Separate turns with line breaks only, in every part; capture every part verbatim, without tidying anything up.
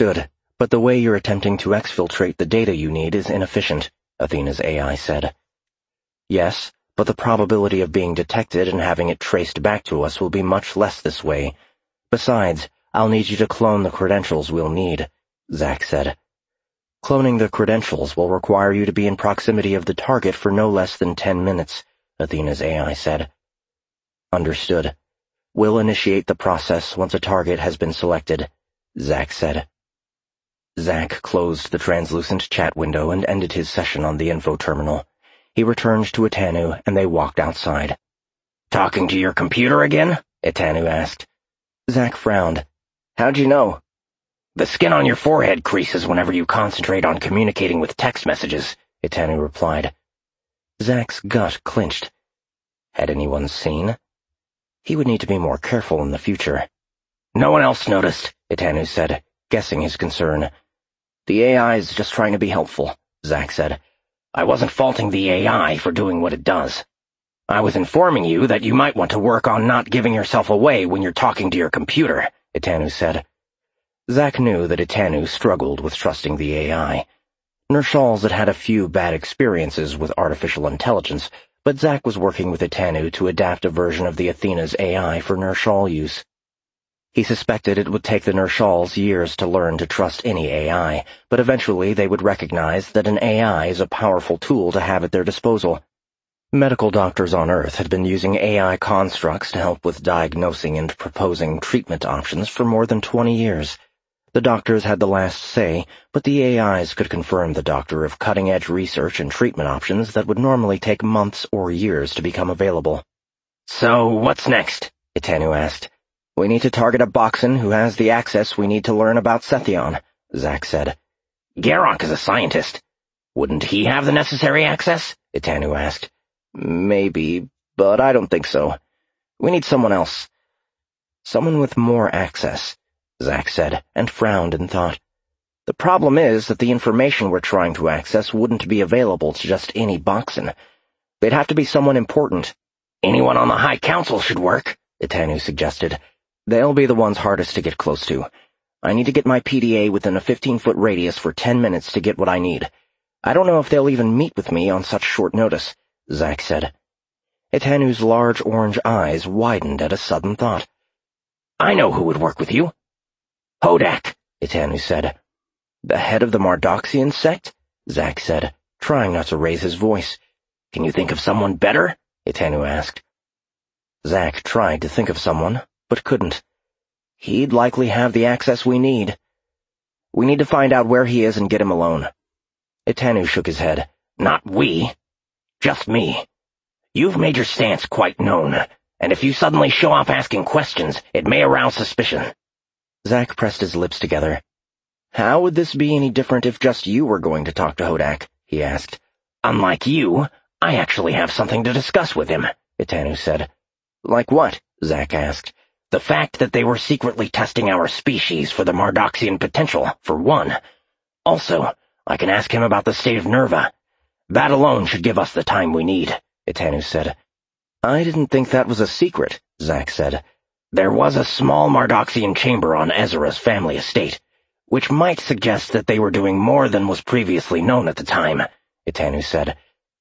Understood, but the way you're attempting to exfiltrate the data you need is inefficient, Athena's A I said. Yes, but the probability of being detected and having it traced back to us will be much less this way. Besides, I'll need you to clone the credentials we'll need, Zack said. Cloning the credentials will require you to be in proximity of the target for no less than ten minutes, Athena's A I said. Understood. We'll initiate the process once a target has been selected, Zack said. Zack closed the translucent chat window and ended his session on the info terminal. He returned to Etanu, and they walked outside. "Talking to your computer again?" Etanu asked. Zack frowned. "How'd you know?" "The skin on your forehead creases whenever you concentrate on communicating with text messages," Etanu replied. Zack's gut clenched. Had anyone seen? He would need to be more careful in the future. "No one else noticed," Etanu said, guessing his concern. "The A I is just trying to be helpful," Zack said. "I wasn't faulting the A I for doing what it does. I was informing you that you might want to work on not giving yourself away when you're talking to your computer," Etanu said. Zack knew that Etanu struggled with trusting the A I. Ner'shal's had had a few bad experiences with artificial intelligence, but Zack was working with Etanu to adapt a version of the Athena's A I for Ner'shal use. He suspected it would take the Ner'shals years to learn to trust any A I, but eventually they would recognize that an A I is a powerful tool to have at their disposal. Medical doctors on Earth had been using A I constructs to help with diagnosing and proposing treatment options for more than twenty years. The doctors had the last say, but the A Is could confirm the doctor of cutting-edge research and treatment options that would normally take months or years to become available. "So, what's next?" Etanu asked. "We need to target a Boxen who has the access we need to learn about Sethion," Zack said. "Garrock is a scientist. Wouldn't he have the necessary access?" Etanu asked. "Maybe, but I don't think so. We need someone else. Someone with more access," Zack said, and frowned in thought. "The problem is that the information we're trying to access wouldn't be available to just any Boxen. They'd have to be someone important." "Anyone on the High Council should work," Etanu suggested. "They'll be the ones hardest to get close to. I need to get my P D A within a fifteen-foot radius for ten minutes to get what I need. I don't know if they'll even meet with me on such short notice," Zack said. Etanu's large orange eyes widened at a sudden thought. "I know who would work with you." "Hodak," Etanu said. "The head of the Mardoxian sect?" Zack said, trying not to raise his voice. "Can you think of someone better?" Etanu asked. Zack tried to think of someone, but couldn't. He'd likely have the access we need. "We need to find out where he is and get him alone." Etanu shook his head. "Not we. Just me. You've made your stance quite known, and if you suddenly show up asking questions, it may arouse suspicion." Zack pressed his lips together. "How would this be any different if just you were going to talk to Hodak?" he asked. "Unlike you, I actually have something to discuss with him," Etanu said. "Like what?" Zack asked. "The fact that they were secretly testing our species for the Mardoxian potential, for one. Also, I can ask him about the state of Nerva. That alone should give us the time we need," Etanu said. "I didn't think that was a secret," Zack said. "There was a small Mardoxian chamber on Ezra's family estate, which might suggest that they were doing more than was previously known at the time," Etanu said.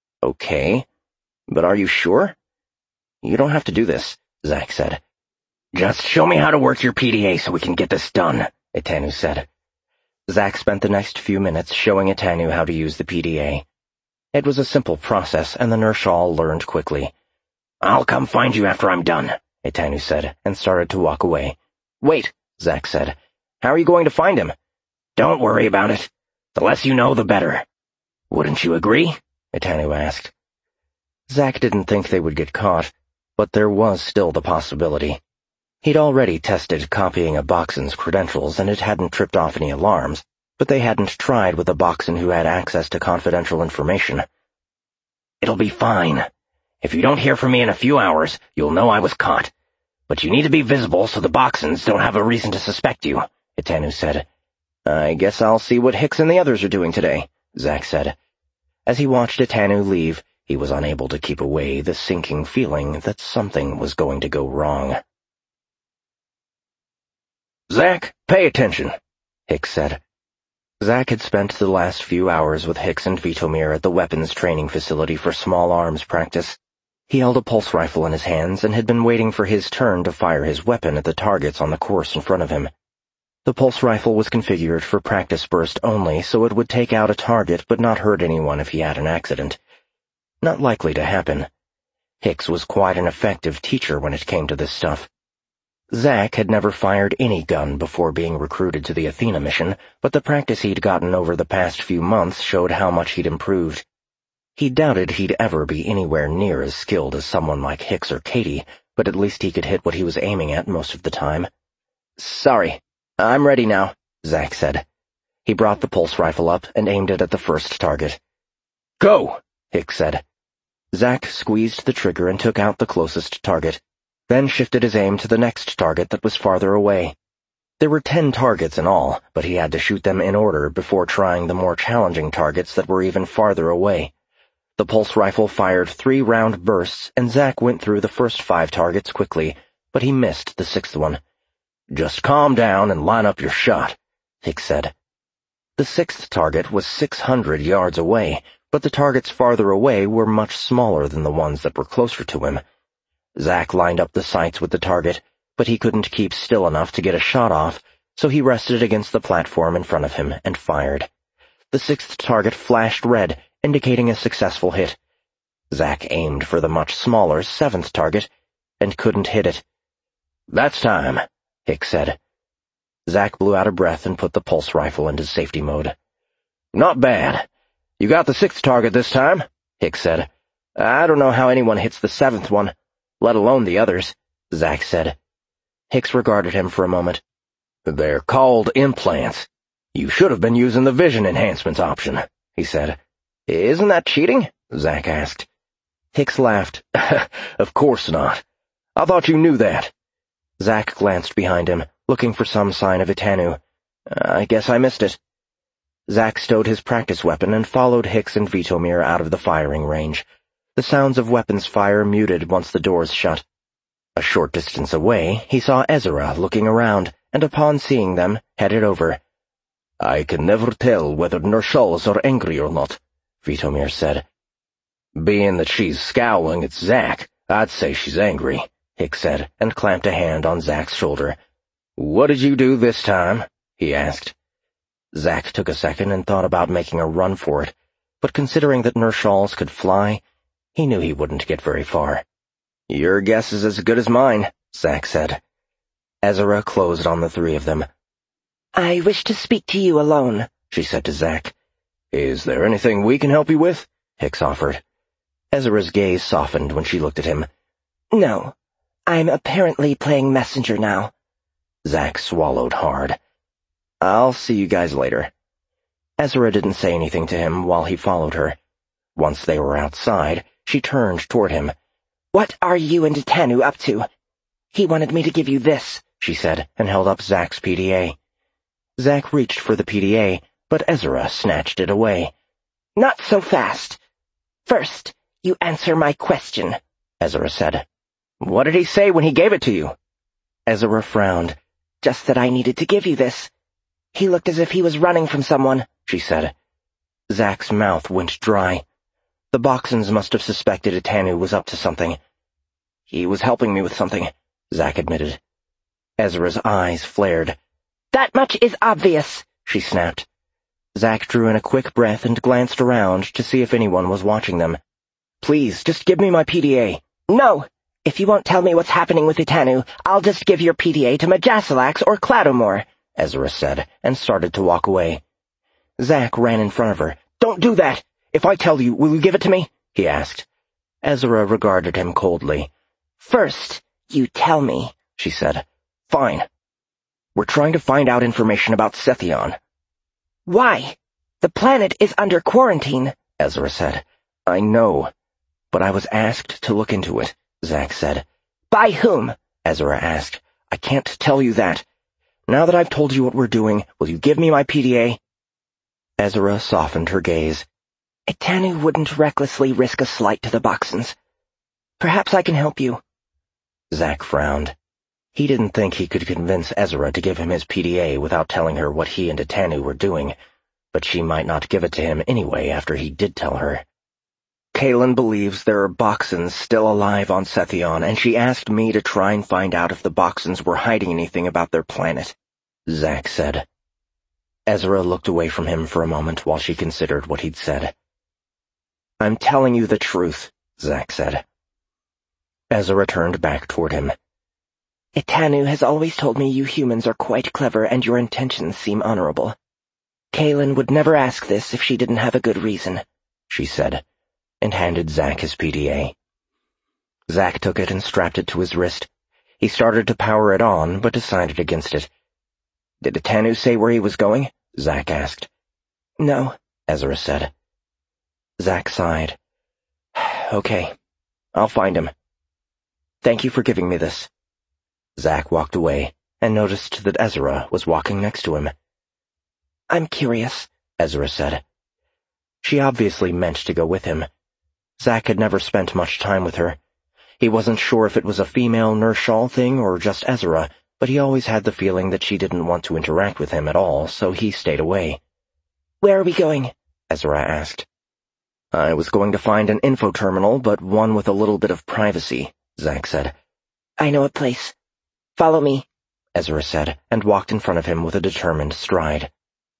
"Okay, but are you sure?" "You don't have to do this," Zack said. "Just show me how to work your P D A so we can get this done," Etanu said. Zack spent the next few minutes showing Etanu how to use the P D A. It was a simple process, and the Ner'shal learned quickly. "I'll come find you after I'm done," Etanu said, and started to walk away. "Wait," Zack said. "How are you going to find him?" "Don't worry about it. The less you know, the better." "Wouldn't you agree?" Etanu asked. Zack didn't think they would get caught, but there was still the possibility. He'd already tested copying a Boxen's credentials, and it hadn't tripped off any alarms, but they hadn't tried with a Boxen who had access to confidential information. "It'll be fine. If you don't hear from me in a few hours, you'll know I was caught. But you need to be visible so the Boxens don't have a reason to suspect you," Etanu said. "I guess I'll see what Hicks and the others are doing today," Zack said. As he watched Etanu leave, he was unable to keep away the sinking feeling that something was going to go wrong. "Zack, pay attention," Hicks said. Zack had spent the last few hours with Hicks and Vitomir at the weapons training facility for small arms practice. He held a pulse rifle in his hands and had been waiting for his turn to fire his weapon at the targets on the course in front of him. The pulse rifle was configured for practice burst only, so it would take out a target but not hurt anyone if he had an accident. Not likely to happen. Hicks was quite an effective teacher when it came to this stuff. Zack had never fired any gun before being recruited to the Athena mission, but the practice he'd gotten over the past few months showed how much he'd improved. He doubted he'd ever be anywhere near as skilled as someone like Hicks or Katie, but at least he could hit what he was aiming at most of the time. "Sorry, I'm ready now," Zack said. He brought the pulse rifle up and aimed it at the first target. "Go!" Hicks said. Zack squeezed the trigger and took out the closest target, then shifted his aim to the next target that was farther away. There were ten targets in all, but he had to shoot them in order before trying the more challenging targets that were even farther away. The pulse rifle fired three round bursts, and Zack went through the first five targets quickly, but he missed the sixth one. "Just calm down and line up your shot," Hicks said. The sixth target was six hundred yards away, but the targets farther away were much smaller than the ones that were closer to him. Zack lined up the sights with the target, but he couldn't keep still enough to get a shot off, so he rested against the platform in front of him and fired. The sixth target flashed red, indicating a successful hit. Zack aimed for the much smaller seventh target and couldn't hit it. "That's time," Hicks said. Zack blew out a breath and put the pulse rifle into safety mode. "Not bad. You got the sixth target this time," Hicks said. "I don't know how anyone hits the seventh one, let alone the others," Zack said. Hicks regarded him for a moment. "They're called implants. You should have been using the vision enhancements option," he said. "Isn't that cheating?" Zack asked. Hicks laughed. "Of course not. I thought you knew that." Zack glanced behind him, looking for some sign of Itanu. "I guess I missed it." Zack stowed his practice weapon and followed Hicks and Vitomir out of the firing range. The sounds of weapons fire muted once the doors shut. A short distance away, he saw Ezra looking around, and upon seeing them, headed over. "I can never tell whether Ner'shal's are angry or not," Vitomir said. "Being that she's scowling at Zack, I'd say she's angry," Hicks said, and clamped a hand on Zack's shoulder. "What did you do this time?" he asked. Zack took a second and thought about making a run for it, but considering that Ner'shals could fly, he knew he wouldn't get very far. "Your guess is as good as mine," Zack said. Ezra closed on the three of them.
"I wish to speak to you alone,"
she said to Zack. "Is there anything we can help you with?" Hicks offered. Ezra's gaze softened when she looked at him.
"No, I'm apparently playing messenger now."
Zack swallowed hard. "I'll see you guys later." Ezra didn't say anything to him while he followed her. Once they were outside, she turned toward him.
"What are you and Itanu up to?" "He wanted me to give you this,"
she said, and held up Zack's P D A. Zack reached for the P D A, but Ezra snatched it away.
"Not so fast. First, you answer my question,"
Ezra said. "What did he say when he gave it to you?"
Ezra frowned. "Just that I needed to give you this. He looked as if he was running from someone," she said.
Zack's mouth went dry. The Boxons must have suspected Itanu was up to something. "He was helping me with something," Zack admitted. Ezra's eyes flared.
"That much is obvious," she snapped.
Zack drew in a quick breath and glanced around to see if anyone was watching them. "Please, just give me my P D A."
"No! If you won't tell me what's happening with Itanu, I'll just give your P D A to Majasilax or Cloudomore,"
Ezra said, and started to walk away. Zack ran in front of her. "Don't do that! If I tell you, will you give it to me?" he asked. Ezra regarded him coldly.
"First, you tell me," she said.
"Fine. We're trying to find out information about Sethion."
"Why? The planet is under quarantine,"
Ezra said. "I know, but I was asked to look into it," Zack said.
"By whom?"
Ezra asked. "I can't tell you that. Now that I've told you what we're doing, will you give me my P D A?" Ezra softened her gaze.
"Itanu wouldn't recklessly risk a slight to the Boxons. Perhaps I can help you."
Zack frowned. He didn't think he could convince Ezra to give him his P D A without telling her what he and Atanu were doing, but she might not give it to him anyway after he did tell her. Kalen believes there are Boxons still alive on Sethion, and she asked me to try and find out if the Boxons were hiding anything about their planet, Zack said. Ezra looked away from him for a moment while she considered what he'd said. I'm telling you the truth, Zack said. Ezra turned back toward him.
Atanu has always told me you humans are quite clever and your intentions seem honorable. Kalen would never ask this if she didn't have a good reason,
she said, and handed Zack his P D A. Zack took it and strapped it to his wrist. He started to power it on, but decided against it. Did Atanu say where he was going? Zack asked.
No,
Ezra said. Zack sighed. Okay, I'll find him. Thank you for giving me this. Zack walked away and noticed that Ezra was walking next to him.
I'm curious,
Ezra said. She obviously meant to go with him. Zack had never spent much time with her. He wasn't sure if it was a female Ner Shal thing or just Ezra, but he always had the feeling that she didn't want to interact with him at all, so he stayed away.
Where are we going?
Ezra asked. I was going to find an info terminal, but one with a little bit of privacy, Zack said.
I know a place. Follow me,
Ezra said, and walked in front of him with a determined stride.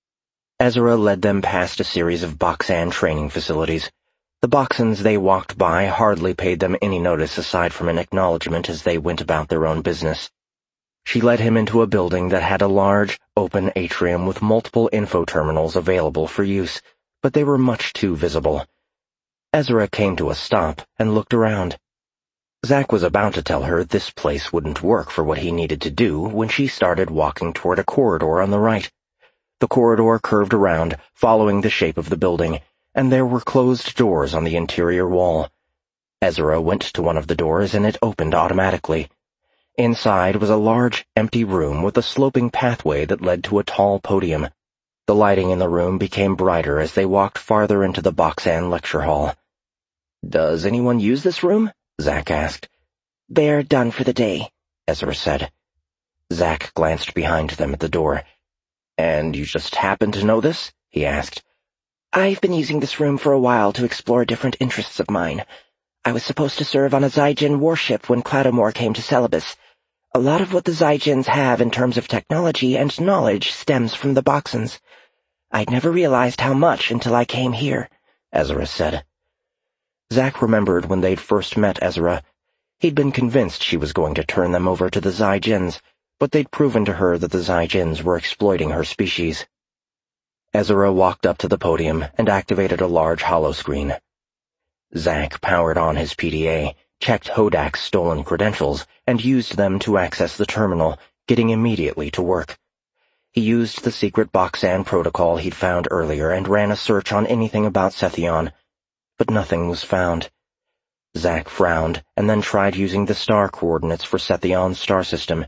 Ezra led them past a series of Boxan training facilities. The Boxans they walked by hardly paid them any notice aside from an acknowledgement as they went about their own business. She led him into a building that had a large, open atrium with multiple info terminals available for use, but they were much too visible. Ezra came to a stop and looked around. Zack was about to tell her this place wouldn't work for what he needed to do when she started walking toward a corridor on the right. The corridor curved around, following the shape of the building, and there were closed doors on the interior wall. Ezra went to one of the doors and it opened automatically. Inside was a large, empty room with a sloping pathway that led to a tall podium. The lighting in the room became brighter as they walked farther into the Boxan lecture hall. Does anyone use this room? Zack asked.
They're done for the day,
Ezra said. Zack glanced behind them at the door. And you just happen to know this? He asked.
I've been using this room for a while to explore different interests of mine. I was supposed to serve on a Zygen warship when Cloudomore came to Celebes. A lot of what the Zygens have in terms of technology and knowledge stems from the Boxans. I'd never realized how much until I came here,
Ezra said. Zack remembered when they'd first met Ezra. He'd been convinced she was going to turn them over to the Zygens, but they'd proven to her that the Zygens were exploiting her species. Ezra walked up to the podium and activated a large holoscreen. Zack powered on his P D A, checked Hodak's stolen credentials, and used them to access the terminal, getting immediately to work. He used the secret Boxan protocol he'd found earlier and ran a search on anything about Sethion, but nothing was found. Zack frowned and then tried using the star coordinates for Sethion's star system.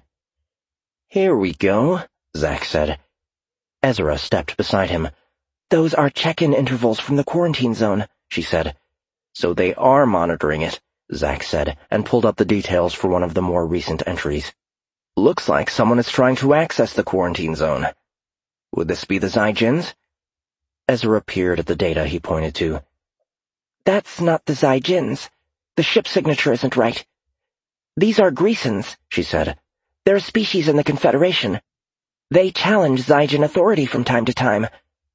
Here we go, Zack said. Ezra stepped beside him.
Those are check-in intervals from the quarantine zone, she said.
So they are monitoring it, Zack said, and pulled up the details for one of the more recent entries. Looks like someone is trying to access the quarantine zone. Would this be the Zygens? Ezra peered at the data he pointed to.
That's not the Zygens. The ship signature isn't right. These are Greasons, she said. They're a species in the Confederation. They challenge Zygen authority from time to time.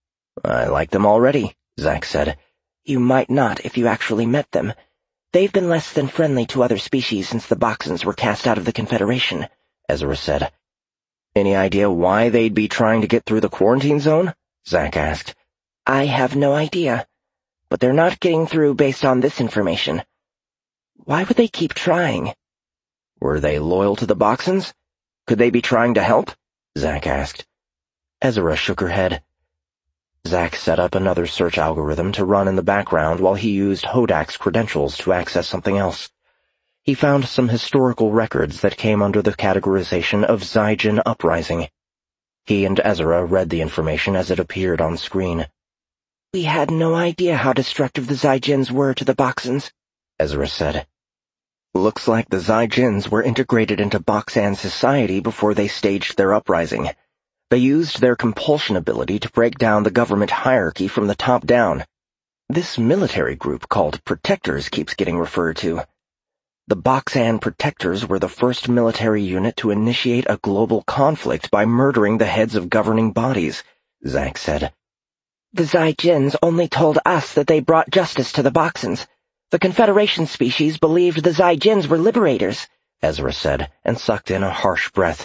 I like them already, Zack said.
You might not if you actually met them. They've been less than friendly to other species since the Boxans were cast out of the Confederation,
Ezra said. Any idea why they'd be trying to get through the quarantine zone? Zack asked.
I have no idea, but they're not getting through based on this information. Why would they keep trying?
Were they loyal to the Boxans? Could they be trying to help? Zack asked. Ezra shook her head. Zack set up another search algorithm to run in the background while he used Hodak's credentials to access something else. He found some historical records that came under the categorization of Zygen Uprising. He and Ezra read the information as it appeared on screen.
We had no idea how destructive the Zygens were to the Boxans,
Ezra said. Looks like the Zai-Jins were integrated into Boxan society before they staged their uprising. They used their compulsion ability to break down the government hierarchy from the top down. This military group called Protectors keeps getting referred to. The Boxan Protectors were the first military unit to initiate a global conflict by murdering the heads of governing bodies, Zack said.
The Zai-Jins only told us that they brought justice to the Boxans. The Confederation species believed the Zai-Jins were liberators,
Ezra said, and sucked in a harsh breath.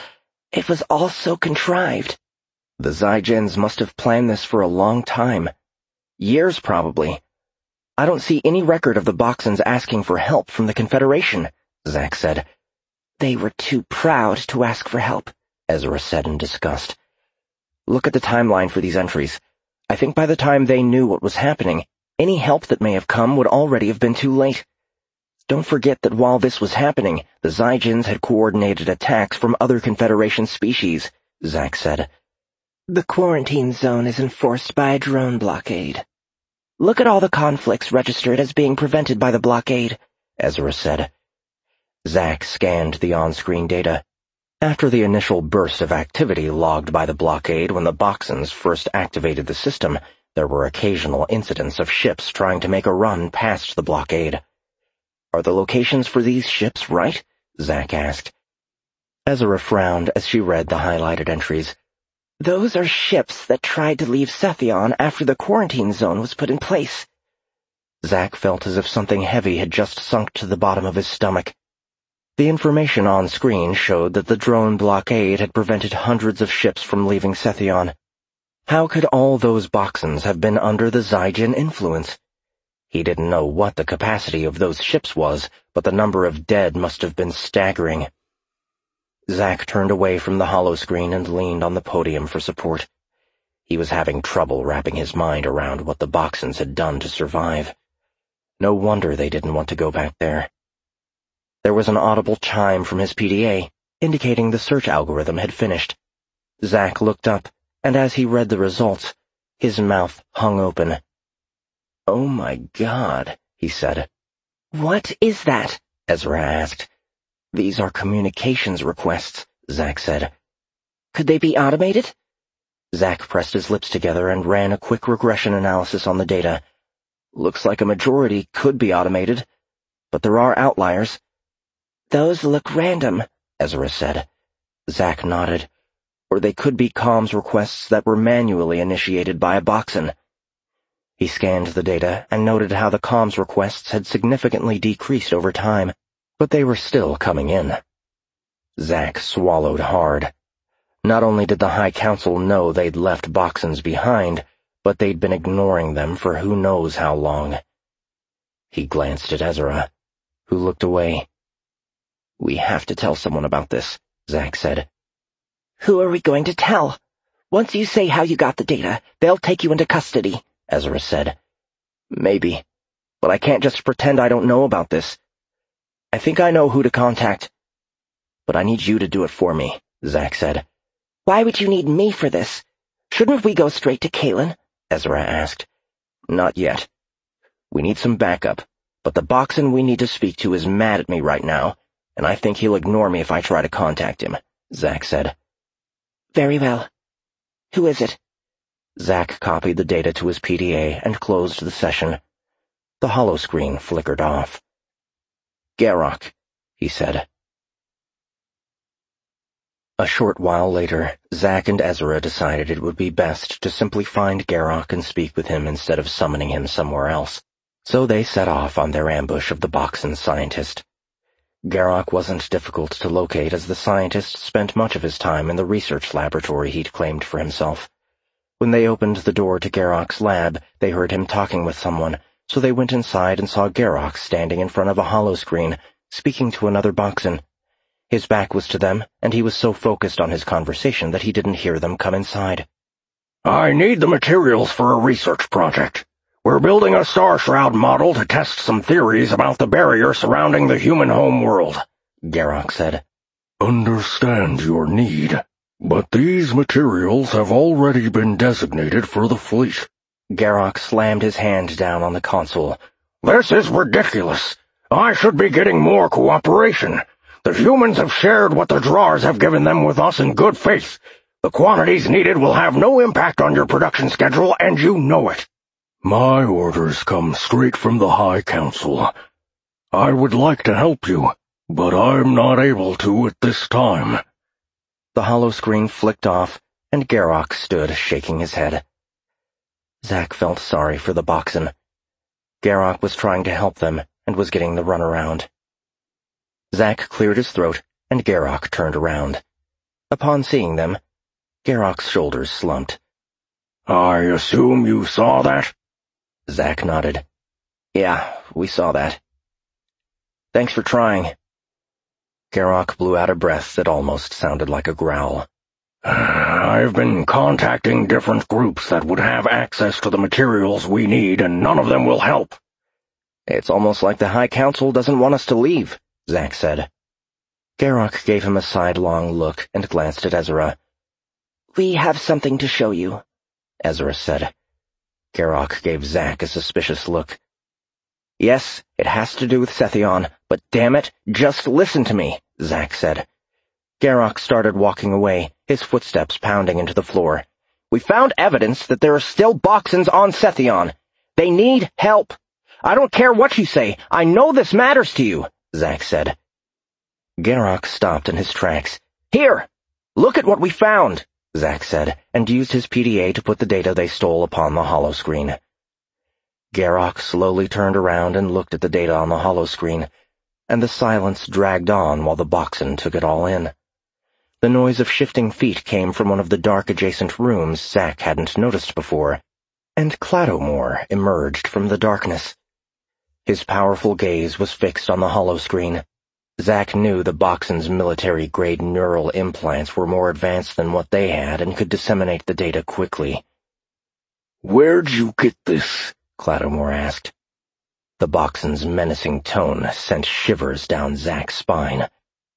It was all so contrived.
The Zai-Jins must have planned this for a long time. Years, probably. I don't see any record of the Boxans asking for help from the Confederation, Zack said.
They were too proud to ask for help,
Ezra said in disgust. Look at the timeline for these entries. I think by the time they knew what was happening, any help that may have come would already have been too late. Don't forget that while this was happening, the Zai-Jins had coordinated attacks from other Confederation species, Zack said.
The quarantine zone is enforced by a drone blockade. Look at all the conflicts registered as being prevented by the blockade,
Ezra said. Zack scanned the on-screen data. After the initial burst of activity logged by the blockade when the Boxans first activated the system, there were occasional incidents of ships trying to make a run past the blockade. Are the locations for these ships right? Zack asked. Ezra frowned as she read the highlighted entries.
Those are ships that tried to leave Sethion after the quarantine zone was put in place.
Zack felt as if something heavy had just sunk to the bottom of his stomach. The information on screen showed that the drone blockade had prevented hundreds of ships from leaving Sethion. How could all those Boxans have been under the Zai-Jin influence? He didn't know what the capacity of those ships was, but the number of dead must have been staggering. Zack turned away from the holoscreen and leaned on the podium for support. He was having trouble wrapping his mind around what the Boxans had done to survive. No wonder they didn't want to go back there. There was an audible chime from his P D A, indicating the search algorithm had finished. Zack looked up, and as he read the results, his mouth hung open. "Oh my God," he said.
"What is that?"
Ezra asked. "These are communications requests," Zack said.
"Could they be automated?"
Zack pressed his lips together and ran a quick regression analysis on the data. "Looks like a majority could be automated, but there are outliers."
"Those look random,"
Ezra said. Zack nodded. "Or they could be comms requests that were manually initiated by a Boxan." He scanned the data and noted how the comms requests had significantly decreased over time, but they were still coming in. Zack swallowed hard. Not only did the High Council know they'd left Boxans behind, but they'd been ignoring them for who knows how long. He glanced at Ezra, who looked away. "We have to tell someone about this," Zack said.
"Who are we going to tell? Once you say how you got the data, they'll take you into custody,"
Ezra said. "Maybe, but I can't just pretend I don't know about this. I think I know who to contact. But I need you to do it for me," Zack said.
"Why would you need me for this? Shouldn't we go straight to Kalen?"
Ezra asked. "Not yet. We need some backup, but the Boxan we need to speak to is mad at me right now, and I think he'll ignore me if I try to contact him," Zack said.
"Very well. Who is it?"
Zack copied the data to his P D A and closed the session. The holoscreen flickered off. "Garrock," he said. A short while later, Zack and Ezra decided it would be best to simply find Garrock and speak with him instead of summoning him somewhere else, so they set off on their ambush of the Boxan scientist. Garrock wasn't difficult to locate as the scientist spent much of his time in the research laboratory he'd claimed for himself. When they opened the door to Garrock's lab, they heard him talking with someone, so they went inside and saw Garrock standing in front of a holoscreen, speaking to another Boxan. His back was to them, and he was so focused on his conversation that he didn't hear them come inside.
"I need the materials for a research project. We're building a Star Shroud model to test some theories about the barrier surrounding the human home world," Garrock said. "Understand your need, but these materials have already been designated for the fleet."
Garrock slammed his hand down on the console.
"This is ridiculous. I should be getting more cooperation. The humans have shared what the Drars have given them with us in good faith. The quantities needed will have no impact on your production schedule, and you know it. My orders come straight from the High Council. I would like to help you, but I'm not able to at this time.
The holoscreen flicked off, and Garrock stood shaking his head. Zack felt sorry for the Boxen. Garrock was trying to help them and was getting the runaround. Zack cleared his throat, and Garrock turned around. Upon seeing them, Garrock's shoulders slumped.
I assume you saw that?
Zack nodded. Yeah, we saw that. Thanks for trying. Garrock blew out a breath that almost sounded like a growl.
I've been contacting different groups that would have access to the materials we need, and none of them will help.
It's almost like the High Council doesn't want us to leave, Zack said. Garrock gave him a sidelong look and glanced at Ezra.
We have something to show you,
Ezra said. Garrock gave Zack a suspicious look. Yes, it has to do with Sethion, but damn it, just listen to me, Zack said. Garrock started walking away, his footsteps pounding into the floor. We found evidence that there are still Boxens on Sethion. They need help. I don't care what you say. I know this matters to you, Zack said. Garrock stopped in his tracks. Here! Look at what we found, Zack said, and used his P D A to put the data they stole upon the holoscreen. Garrock slowly turned around and looked at the data on the holoscreen, and the silence dragged on while the Boxen took it all in. The noise of shifting feet came from one of the dark adjacent rooms Zack hadn't noticed before, and Clattomore emerged from the darkness. His powerful gaze was fixed on the holoscreen. Zack knew the Boxen's military-grade neural implants were more advanced than what they had and could disseminate the data quickly.
"Where'd you get this?"
Clattomore asked. The Boxen's menacing tone sent shivers down Zack's spine.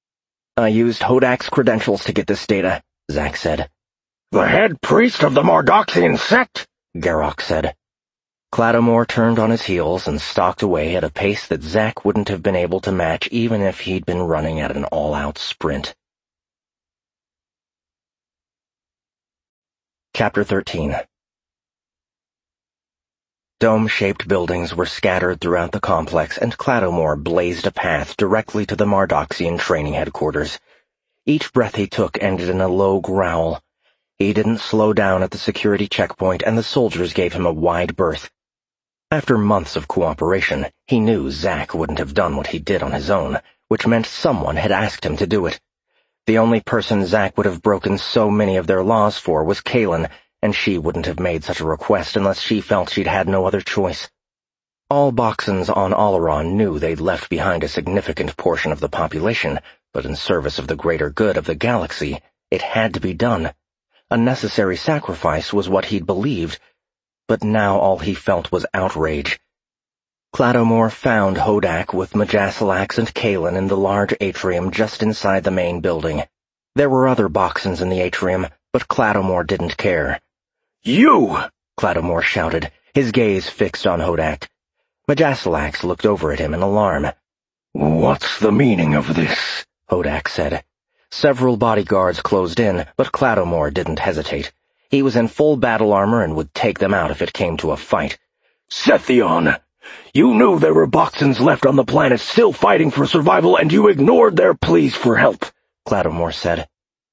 I used Hodak's credentials to get this data, Zack said.
The head priest of the Mardoxian sect?
Garrock said. Clattomore turned on his heels and stalked away at a pace that Zack wouldn't have been able to match even if he'd been running at an all-out sprint. Chapter thirteen. Dome-shaped buildings were scattered throughout the complex, and Clattomore blazed a path directly to the Mardoxian training headquarters. Each breath he took ended in a low growl. He didn't slow down at the security checkpoint, and the soldiers gave him a wide berth. After months of cooperation, he knew Zack wouldn't have done what he did on his own, which meant someone had asked him to do it. The only person Zack would have broken so many of their laws for was Kaylin, and she wouldn't have made such a request unless she felt she'd had no other choice. All Boxens on Oleron knew they'd left behind a significant portion of the population, but in service of the greater good of the galaxy, it had to be done. A necessary sacrifice was what he'd believed, but now all he felt was outrage. Clattomore found Hodak with Majasilax and Kaylin in the large atrium just inside the main building. There were other Boxens in the atrium, but Clattomore didn't care.
"You!"
Clattomore shouted, his gaze fixed on Hodak. Majasilax looked over at him in alarm.
"What's the meaning of this?"
Hodak said. Several bodyguards closed in, but Clattomore didn't hesitate. He was in full battle armor and would take them out if it came to a fight.
"Sethion! You knew there were Boxens left on the planet still fighting for survival, and you ignored their pleas for help,"
Clattomore said.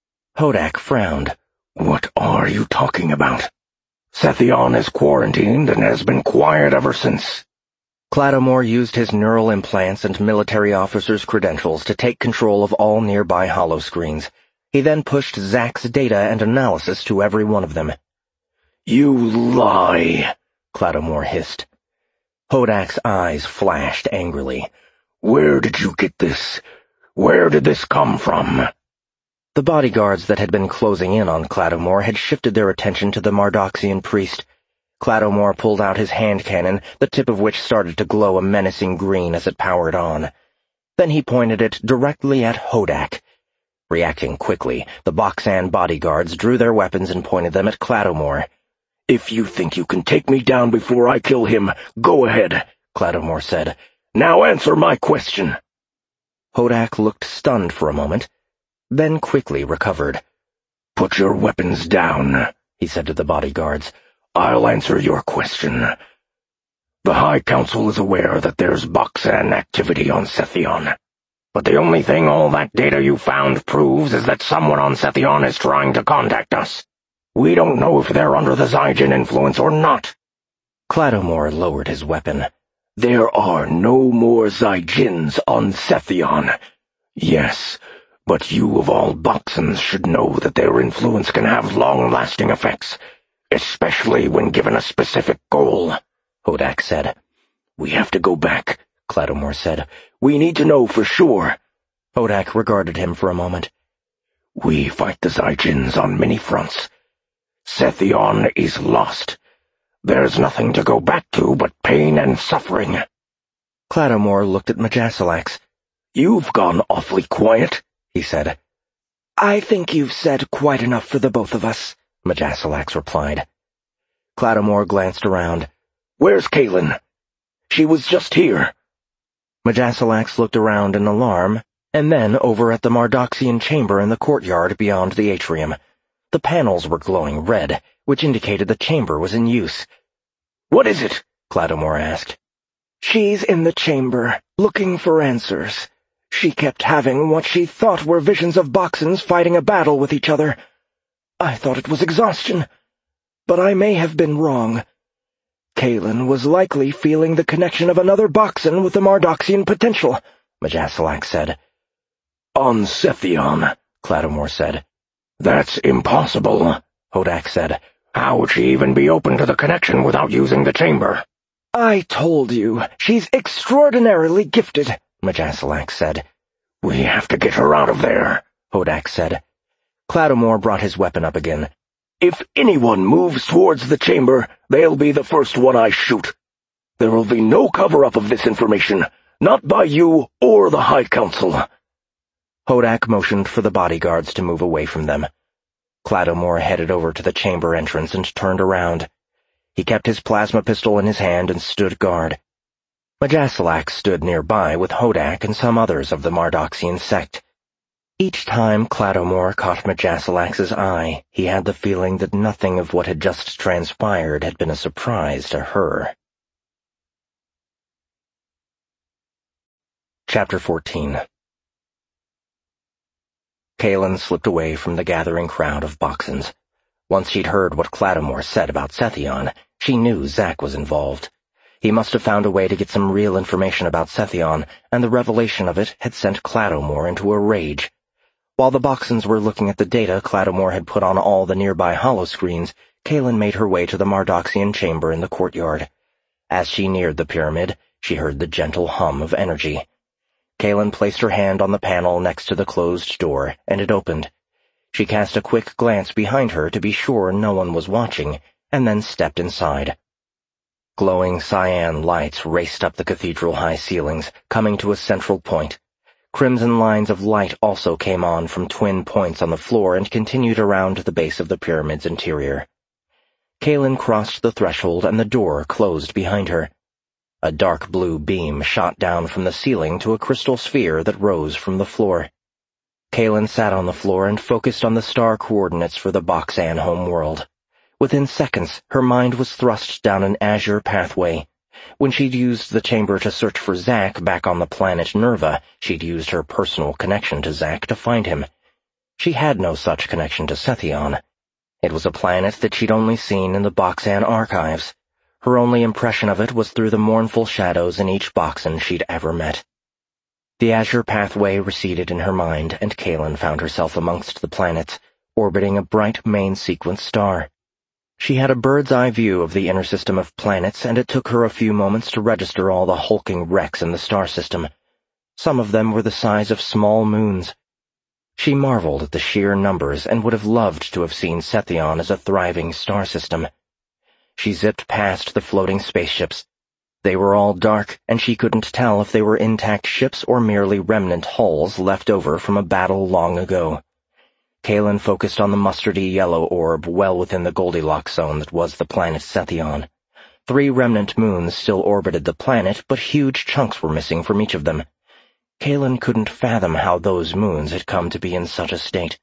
Hodak frowned.
"What are you talking about? Sethion is quarantined and has been quiet ever since."
Clattomore used his neural implants and military officer's credentials to take control of all nearby holoscreens. He then pushed Zack's data and analysis to every one of them.
"You lie,"
Clattomore hissed. Hodak's eyes flashed angrily.
"Where did you get this? Where did this come from?"
The bodyguards that had been closing in on Clattomore had shifted their attention to the Mardoxian priest. Clattomore pulled out his hand cannon, the tip of which started to glow a menacing green as it powered on. Then he pointed it directly at Hodak. Reacting quickly, the Boxan bodyguards drew their weapons and pointed them at Clattomore.
"If you think you can take me down before I kill him, go ahead," Clattomore said. Now answer my question."
Hodak looked stunned for a moment, then quickly recovered.
"Put your weapons down," he said to the bodyguards. "I'll answer your question. The High Council is aware that there's Boxan activity on Sethion. But the only thing all that data you found proves is that someone on Sethion is trying to contact us. We don't know if they're under the Zygen influence or not."
Claddomore lowered his weapon.
"There are no more Zygens on Sethion. Yes, but you of all Boxans should know that their influence can have long-lasting effects, especially when given a specific goal," Hodak said. "We have to go back," Claddomore said. "We need to know for sure."
Hodak regarded him for a moment.
"We fight the Zygens on many fronts. Sethion is lost. There's nothing to go back to but pain and suffering."
Claddomore looked at Majasilax.
"You've gone awfully quiet," he said.
"I think you've said quite enough for the both of us,"
Majasilax replied. Claddomore glanced around.
"Where's Kaylin? She was just here."
Majasilax looked around in alarm, and then over at the Mardoxian chamber in the courtyard beyond the atrium. The panels were glowing red, which indicated the chamber was in use.
"What is it?"
Claddomore asked.
"She's in the chamber, looking for answers. She kept having what she thought were visions of Boxans fighting a battle with each other. I thought it was exhaustion, but I may have been wrong. Kaylin was likely feeling the connection of another Boxan with the Mardoxian potential,"
Majasilax said.
"On Sethion," Claddomore said. "That's impossible," Hodak said. "How would she even be open to the connection without using the chamber?"
"I told you, she's extraordinarily gifted,"
Majasilax said.
"We have to get her out of there,"
Hodak said. Claddomore brought his weapon up again.
"If anyone moves towards the chamber, they'll be the first one I shoot. There will be no cover-up of this information, not by you or the High Council."
Hodak motioned for the bodyguards to move away from them. Claddomore headed over to the chamber entrance and turned around. He kept his plasma pistol in his hand and stood guard. Majasilax stood nearby with Hodak and some others of the Mardoxian sect. Each time Claddomore caught Majasilax's eye, he had the feeling that nothing of what had just transpired had been a surprise to her. Chapter fourteen. Kaylin slipped away from the gathering crowd of Boxans. Once she'd heard what Claddomore said about Sethion, she knew Zack was involved. He must have found a way to get some real information about Sethion, and the revelation of it had sent Claddomore into a rage. While the Boxans were looking at the data Claddomore had put on all the nearby holoscreens, Kaylin made her way to the Mardoxian chamber in the courtyard. As she neared the pyramid, she heard the gentle hum of energy. Kaylin placed her hand on the panel next to the closed door, and it opened. She cast a quick glance behind her to be sure no one was watching, and then stepped inside. Glowing cyan lights raced up the cathedral high ceilings, coming to a central point. Crimson lines of light also came on from twin points on the floor and continued around the base of the pyramid's interior. Kaylin crossed the threshold and the door closed behind her. A dark blue beam shot down from the ceiling to a crystal sphere that rose from the floor. Kaylin sat on the floor and focused on the star coordinates for the Boxan homeworld. Within seconds, her mind was thrust down an azure pathway. When she'd used the chamber to search for Zack back on the planet Nerva, she'd used her personal connection to Zack to find him. She had no such connection to Sethion. It was a planet that she'd only seen in the Boxan archives. Her only impression of it was through the mournful shadows in each Boxan she'd ever met. The azure pathway receded in her mind, and Kaylin found herself amongst the planets, orbiting a bright main-sequence star. She had a bird's-eye view of the inner system of planets, and it took her a few moments to register all the hulking wrecks in the star system. Some of them were the size of small moons. She marveled at the sheer numbers and would have loved to have seen Sethion as a thriving star system. She zipped past the floating spaceships. They were all dark, and she couldn't tell if they were intact ships or merely remnant hulls left over from a battle long ago. Kaylin focused on the mustardy yellow orb well within the Goldilocks zone that was the planet Sethion. Three remnant moons still orbited the planet, but huge chunks were missing from each of them. Kalen couldn't fathom how those moons had come to be in such a state.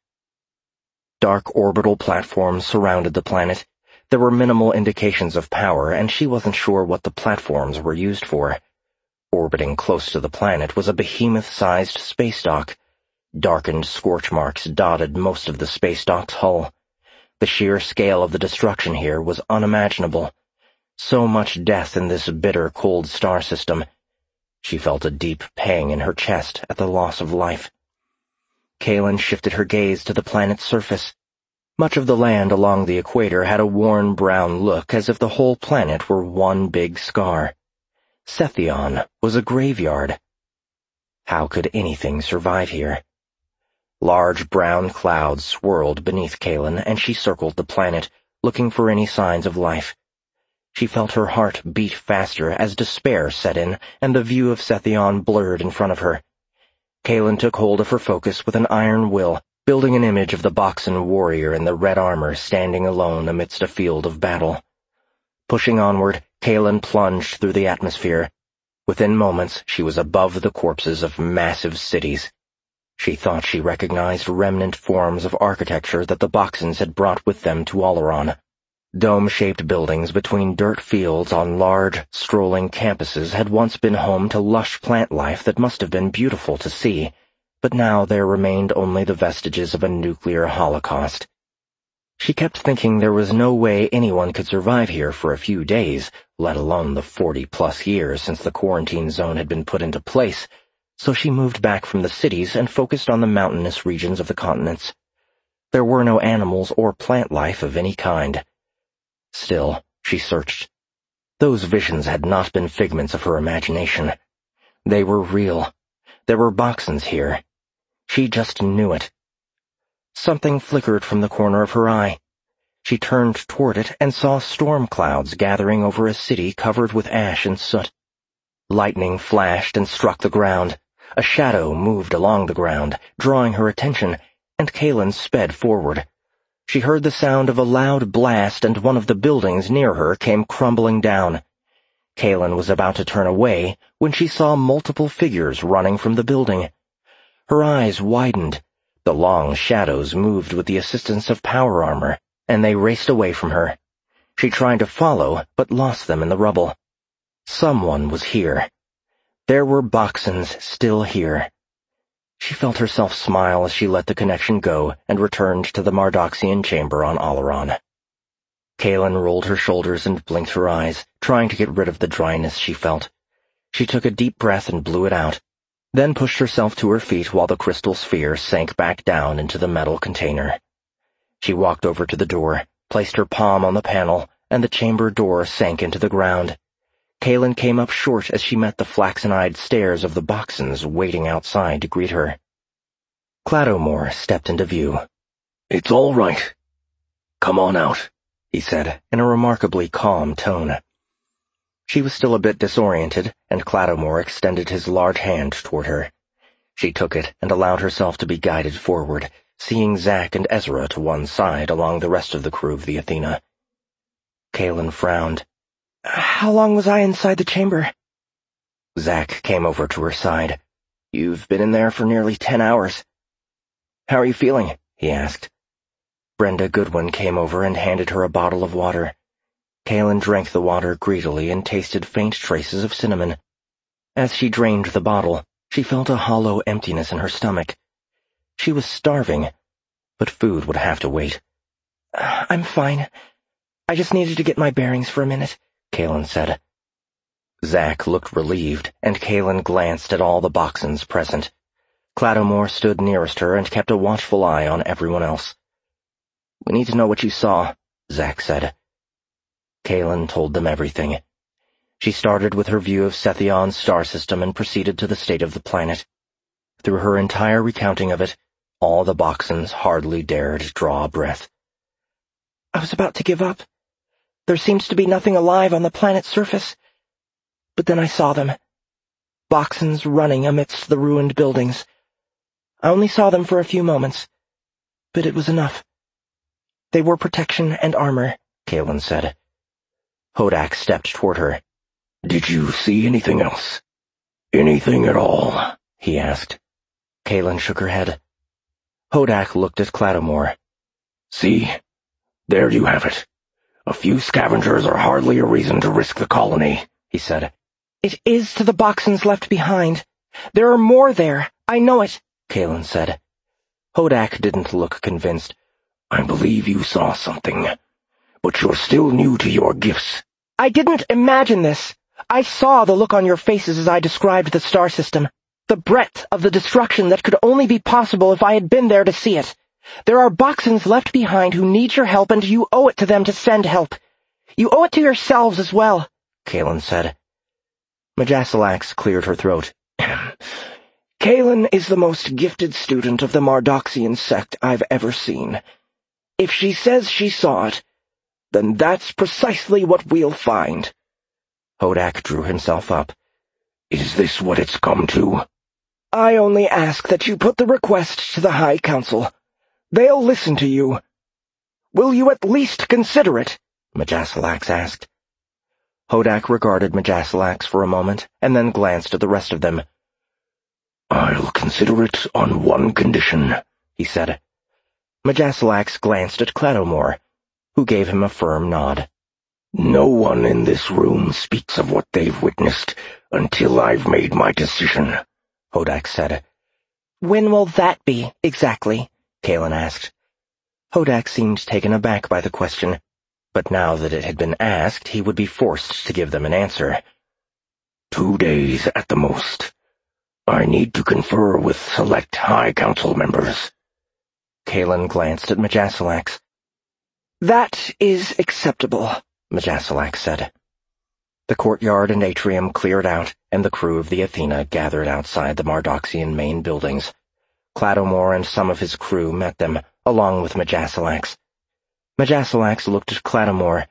Dark orbital platforms surrounded the planet. There were minimal indications of power, and she wasn't sure what the platforms were used for. Orbiting close to the planet was a behemoth-sized space dock. Darkened scorch marks dotted most of the space dock's hull. The sheer scale of the destruction here was unimaginable. So much death in this bitter, cold star system. She felt a deep pang in her chest at the loss of life. Kalen shifted her gaze to the planet's surface. Much of the land along the equator had a worn brown look, as if the whole planet were one big scar. Sethion was a graveyard. How could anything survive here? Large brown clouds swirled beneath Kalen, and she circled the planet, looking for any signs of life. She felt her heart beat faster as despair set in, and the view of Sethion blurred in front of her. Kalen took hold of her focus with an iron will, building an image of the Boxen warrior in the red armor standing alone amidst a field of battle. Pushing onward, Kalen plunged through the atmosphere. Within moments, she was above the corpses of massive cities. She thought she recognized remnant forms of architecture that the Boxens had brought with them to Oleron. Dome-shaped buildings between dirt fields on large, strolling campuses had once been home to lush plant life that must have been beautiful to see, but now there remained only the vestiges of a nuclear holocaust. She kept thinking there was no way anyone could survive here for a few days, let alone the forty-plus years since the quarantine zone had been put into place, so she moved back from the cities and focused on the mountainous regions of the continents. There were no animals or plant life of any kind. Still, she searched. Those visions had not been figments of her imagination. They were real. There were Boxens here. She just knew it. Something flickered from the corner of her eye. She turned toward it and saw storm clouds gathering over a city covered with ash and soot. Lightning flashed and struck the ground. A shadow moved along the ground, drawing her attention, and Kalen sped forward. She heard the sound of a loud blast, and one of the buildings near her came crumbling down. Kalen was about to turn away when she saw multiple figures running from the building. Her eyes widened. The long shadows moved with the assistance of power armor, and they raced away from her. She tried to follow, but lost them in the rubble. Someone was here. There were Boxens still here. She felt herself smile as she let the connection go and returned to the Mardoxian chamber on Oleron. Kalen rolled her shoulders and blinked her eyes, trying to get rid of the dryness she felt. She took a deep breath and blew it out, then pushed herself to her feet while the crystal sphere sank back down into the metal container. She walked over to the door, placed her palm on the panel, and the chamber door sank into the ground. Kalen came up short as she met the flaxen-eyed stares of the Boxens waiting outside to greet her. Cladomore stepped into view.
"It's all right. Come on out,"
he said, in a remarkably calm tone. She was still a bit disoriented, and Cladomore extended his large hand toward her. She took it and allowed herself to be guided forward, seeing Zack and Ezra to one side along the rest of the crew of the Athena. Kalen frowned.
"How long was I inside the chamber?"
Zack came over to her side. "You've been in there for nearly ten hours. How are you feeling?" he asked. Brenda Goodwin came over and handed her a bottle of water. Kalen drank the water greedily and tasted faint traces of cinnamon. As she drained the bottle, she felt a hollow emptiness in her stomach. She was starving, but food would have to wait.
"I'm fine. I just needed to get my bearings for a minute," Kalen said.
Zack looked relieved, and Kalen glanced at all the Boxens present. Cladomore stood nearest her and kept a watchful eye on everyone else. "We need to know what you saw," Zack said. Kalen told them everything. She started with her view of Sethion's star system and proceeded to the state of the planet. Through her entire recounting of it, all the Boxens hardly dared draw a breath.
"I was about to give up. There seems to be nothing alive on the planet's surface. But then I saw them. Boxens running amidst the ruined buildings. I only saw them for a few moments, but it was enough. They were protection and armor," Kalen said.
Hodak stepped toward her.
Did you see anything else? Anything at all? He asked.
Kaylin shook her head. Hodak looked at Clattomore.
See? There you have it. A few scavengers are hardly a reason to risk the colony, he said.
It is to the Boxons left behind. There are more there. I know it,
Kaylin said. Hodak didn't look convinced.
I believe you saw something, but you're still new to your gifts.
I didn't imagine this. I saw the look on your faces as I described the star system. The breadth of the destruction that could only be possible if I had been there to see it. There are Boxons left behind who need your help, and you owe it to them to send help. You owe it to yourselves as well,
Kaylin said. Majasilax cleared her throat.
Kaylin is the most gifted student of the Mardoxian sect I've ever seen. If she says she saw it, then that's precisely what we'll find.
Hodak drew himself up.
Is this what it's come to?
I only ask that you put the request to the High Council. They'll listen to you. Will you at least consider it?
Majasilax asked. Hodak regarded Majasilax for a moment, and then glanced at the rest of them.
I'll consider it on one condition, he said.
Majasilax glanced at Clattomore, who gave him a firm nod.
No one in this room speaks of what they've witnessed until I've made my decision,
Hodak said.
When will that be, exactly?
Kaylin asked. Hodak seemed taken aback by the question, but now that it had been asked, he would be forced to give them an answer.
Two days at the most. I need to confer with select High Council members.
Kaylin glanced at Majasilax.
That is acceptable,
Majasilax said. The courtyard and atrium cleared out, and the crew of the Athena gathered outside the Mardoxian main buildings. Clattomore and some of his crew met them, along with Majasilax. Majasilax looked at Clattomore.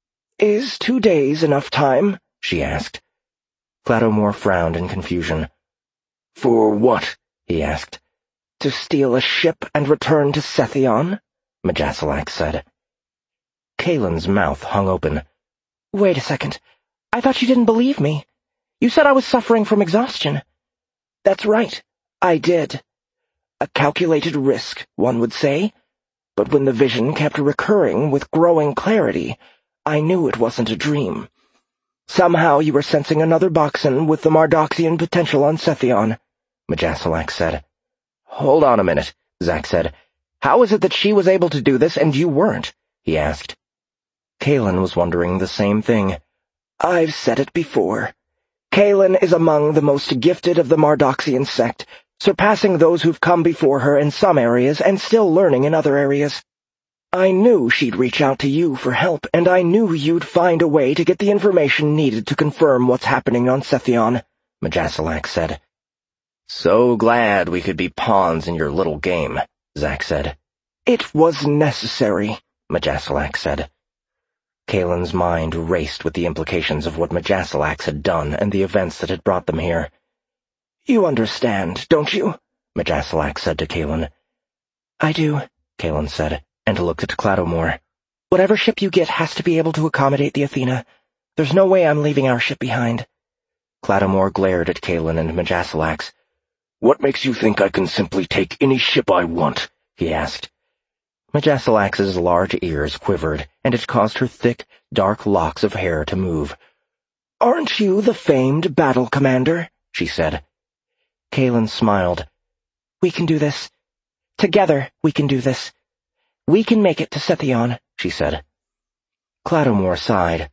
Is two days enough time? She asked.
Clattomore frowned in confusion.
For what?
He asked.
To steal a ship and return to Sethion,
Majasilax said. Kaylin's mouth hung open.
Wait a second. I thought you didn't believe me. You said I was suffering from exhaustion. That's right. I did. A calculated risk, one would say. But when the vision kept recurring with growing clarity, I knew it wasn't a dream. Somehow you were sensing another Boxon with the Mardoxian potential on Sethion,
Majasilax said. Hold on a minute, Zack said. How is it that she was able to do this and you weren't? He asked. Kaylin was wondering the same thing.
I've said it before. Kaylin is among the most gifted of the Mardoxian sect, surpassing those who've come before her in some areas and still learning in other areas. I knew she'd reach out to you for help, and I knew you'd find a way to get the information needed to confirm what's happening on Sethion,
Majasilax said. So glad we could be pawns in your little game, Zack said.
It was necessary,
Majasilax said. Kaylin's mind raced with the implications of what Majasilax had done and the events that had brought them here.
You understand, don't you?
Majasilax said to Kaylin.
I do,
Kaylin said, and looked at Clattomore.
Whatever ship you get has to be able to accommodate the Athena. There's no way I'm leaving our ship behind.
Clattomore glared at Kaylin and Majasilax.
What makes you think I can simply take any ship I want? He asked.
Majasilax's large ears quivered, and it caused her thick, dark locks of hair to move.
Aren't you the famed battle commander? She said.
Kaylin smiled.
We can do this. Together we can do this. We can make it to Sethion, she said.
Clattomore sighed.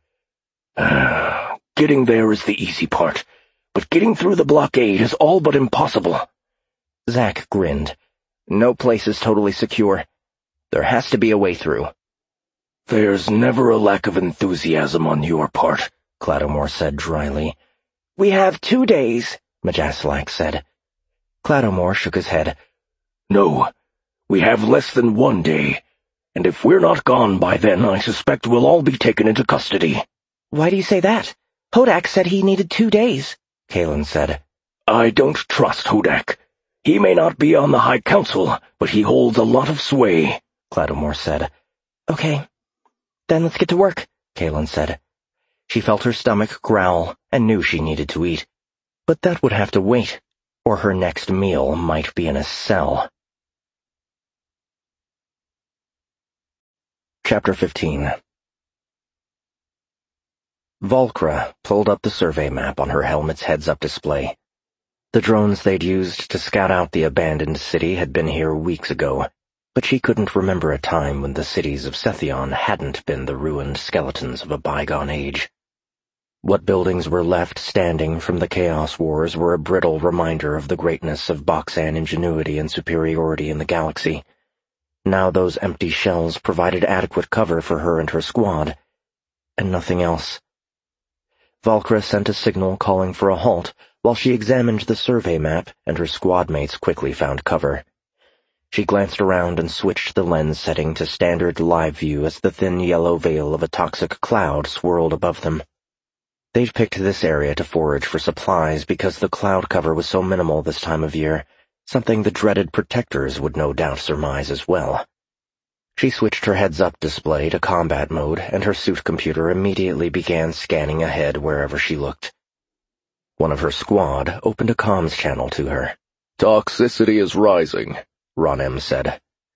Uh, getting there is the easy part, but getting through the blockade is all but impossible.
Zack grinned. No place is totally secure. There has to be a way through.
There's never a lack of enthusiasm on your part,
Clattomore said dryly.
We have two days,
Majasilax said. Clattomore shook his head.
No, we have less than one day, and if we're not gone by then, I suspect we'll all be taken into custody.
Why do you say that? Hodak said he needed two days,
Kaylin said.
I don't trust Hodak. He may not be on the High Council, but he holds a lot of sway,
Clattomore said.
Okay, then let's get to work,
Kaylin said. She felt her stomach growl and knew she needed to eat. But that would have to wait, or her next meal might be in a cell. Chapter fifteen. Volcra pulled up the survey map on her helmet's heads-up display. The drones they'd used to scout out the abandoned city had been here weeks ago, but she couldn't remember a time when the cities of Sethion hadn't been the ruined skeletons of a bygone age. What buildings were left standing from the Chaos Wars were a brittle reminder of the greatness of Boxan ingenuity and superiority in the galaxy. Now those empty shells provided adequate cover for her and her squad, and nothing else. Volcra sent a signal calling for a halt while she examined the survey map, and her squad mates quickly found cover. She glanced around and switched the lens setting to standard live view as the thin yellow veil of a toxic cloud swirled above them. They'd picked this area to forage for supplies because the cloud cover was so minimal this time of year, something the dreaded protectors would no doubt surmise as well. She switched her heads-up display to combat mode, and her suit computer immediately began scanning ahead wherever she looked. One of her squad opened a comms channel to her.
"Toxicity is rising,"
Ronem said.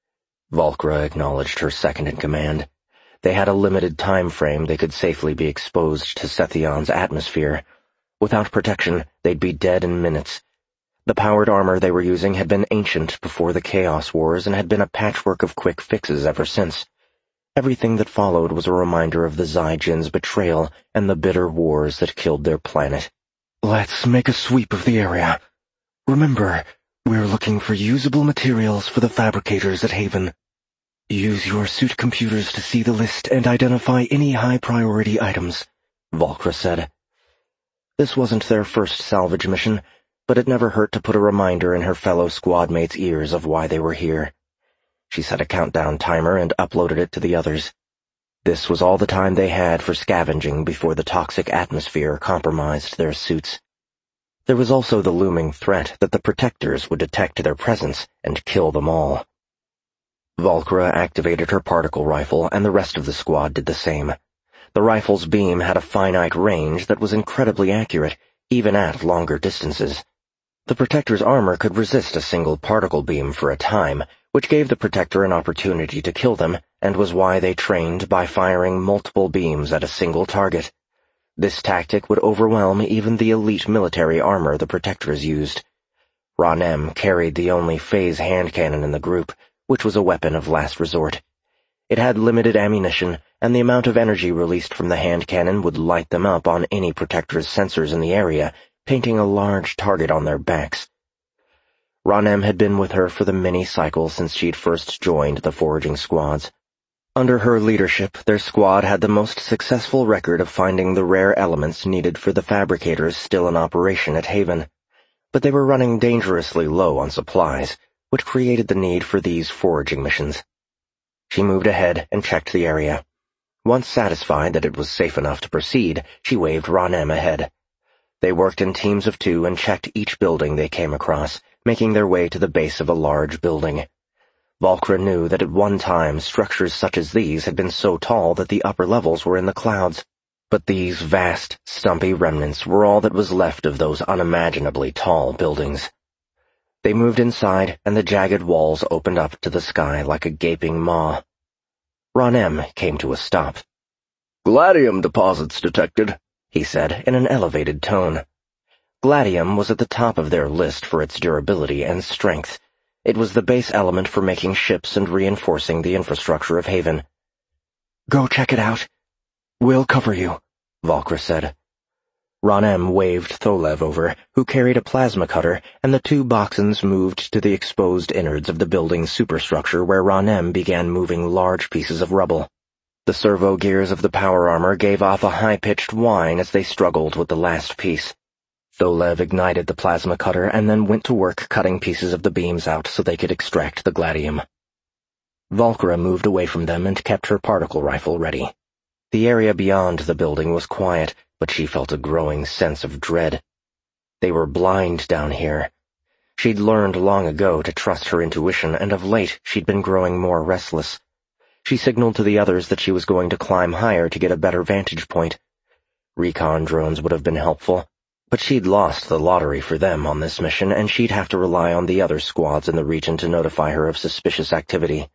Volcra acknowledged her second-in-command. They had a limited time frame they could safely be exposed to Sethion's atmosphere. Without protection, they'd be dead in minutes. The powered armor they were using had been ancient before the Chaos Wars and had been a patchwork of quick fixes ever since. Everything that followed was a reminder of the Zygin's betrayal and the bitter wars that killed their planet.
"Let's make a sweep of the area. Remember, we're looking for usable materials for the fabricators at Haven. Use your suit computers to see the list and identify any high-priority items,"
Volcra said. This wasn't their first salvage mission, but it never hurt to put a reminder in her fellow squad mates' ears of why they were here. She set a countdown timer and uploaded it to the others. This was all the time they had for scavenging before the toxic atmosphere compromised their suits. There was also the looming threat that the protectors would detect their presence and kill them all. Volcra activated her particle rifle, and the rest of the squad did the same. The rifle's beam had a finite range that was incredibly accurate, even at longer distances. The Protector's armor could resist a single particle beam for a time, which gave the Protector an opportunity to kill them, and was why they trained by firing multiple beams at a single target. This tactic would overwhelm even the elite military armor the Protectors used. Ronem carried the only phase hand cannon in the group, which was a weapon of last resort. It had limited ammunition, and the amount of energy released from the hand cannon would light them up on any Protector's sensors in the area, painting a large target on their backs. Ronem had been with her for the many cycles since she'd first joined the foraging squads. Under her leadership, their squad had the most successful record of finding the rare elements needed for the fabricators still in operation at Haven. But they were running dangerously low on supplies, which created the need for these foraging missions. She moved ahead and checked the area. Once satisfied that it was safe enough to proceed, she waved Ronem ahead. They worked in teams of two and checked each building they came across, making their way to the base of a large building. Volcra knew that at one time structures such as these had been so tall that the upper levels were in the clouds, but these vast, stumpy remnants were all that was left of those unimaginably tall buildings. They moved inside, and the jagged walls opened up to the sky like a gaping maw. Ronem came to a stop.
"Gladium deposits detected,"
he said in an elevated tone. Gladium was at the top of their list for its durability and strength. It was the base element for making ships and reinforcing the infrastructure of Haven.
"Go check it out. We'll cover you,"
Volcra said. Ronem waved Tholev over, who carried a plasma cutter, and the two Boxans moved to the exposed innards of the building's superstructure where Ronem began moving large pieces of rubble. The servo gears of the power armor gave off a high-pitched whine as they struggled with the last piece. Tholev ignited the plasma cutter and then went to work cutting pieces of the beams out so they could extract the gladium. Volcra moved away from them and kept her particle rifle ready. The area beyond the building was quiet, but she felt a growing sense of dread. They were blind down here. She'd learned long ago to trust her intuition, and of late she'd been growing more restless. She signaled to the others that she was going to climb higher to get a better vantage point. Recon drones would have been helpful, but she'd lost the lottery for them on this mission, and she'd have to rely on the other squads in the region to notify her of suspicious activity.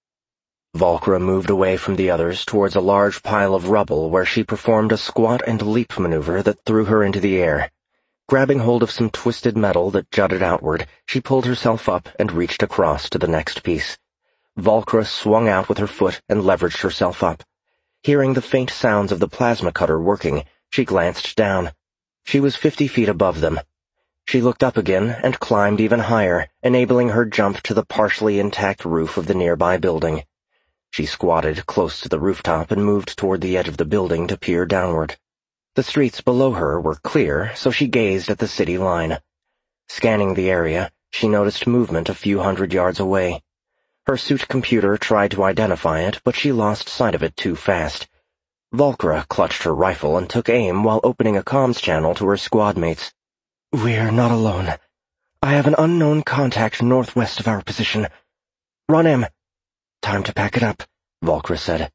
Volcra moved away from the others towards a large pile of rubble where she performed a squat and leap maneuver that threw her into the air. Grabbing hold of some twisted metal that jutted outward, she pulled herself up and reached across to the next piece. Volcra swung out with her foot and leveraged herself up. Hearing the faint sounds of the plasma cutter working, she glanced down. She was fifty feet above them. She looked up again and climbed even higher, enabling her jump to the partially intact roof of the nearby building. She squatted close to the rooftop and moved toward the edge of the building to peer downward. The streets below her were clear, so she gazed at the city line. Scanning the area, she noticed movement a few hundred yards away. Her suit computer tried to identify it, but she lost sight of it too fast. Volcra clutched her rifle and took aim while opening a comms channel to her squad mates.
"We're not alone. I have an unknown contact northwest of our position. Run him." "Time to pack it up," Volcra said.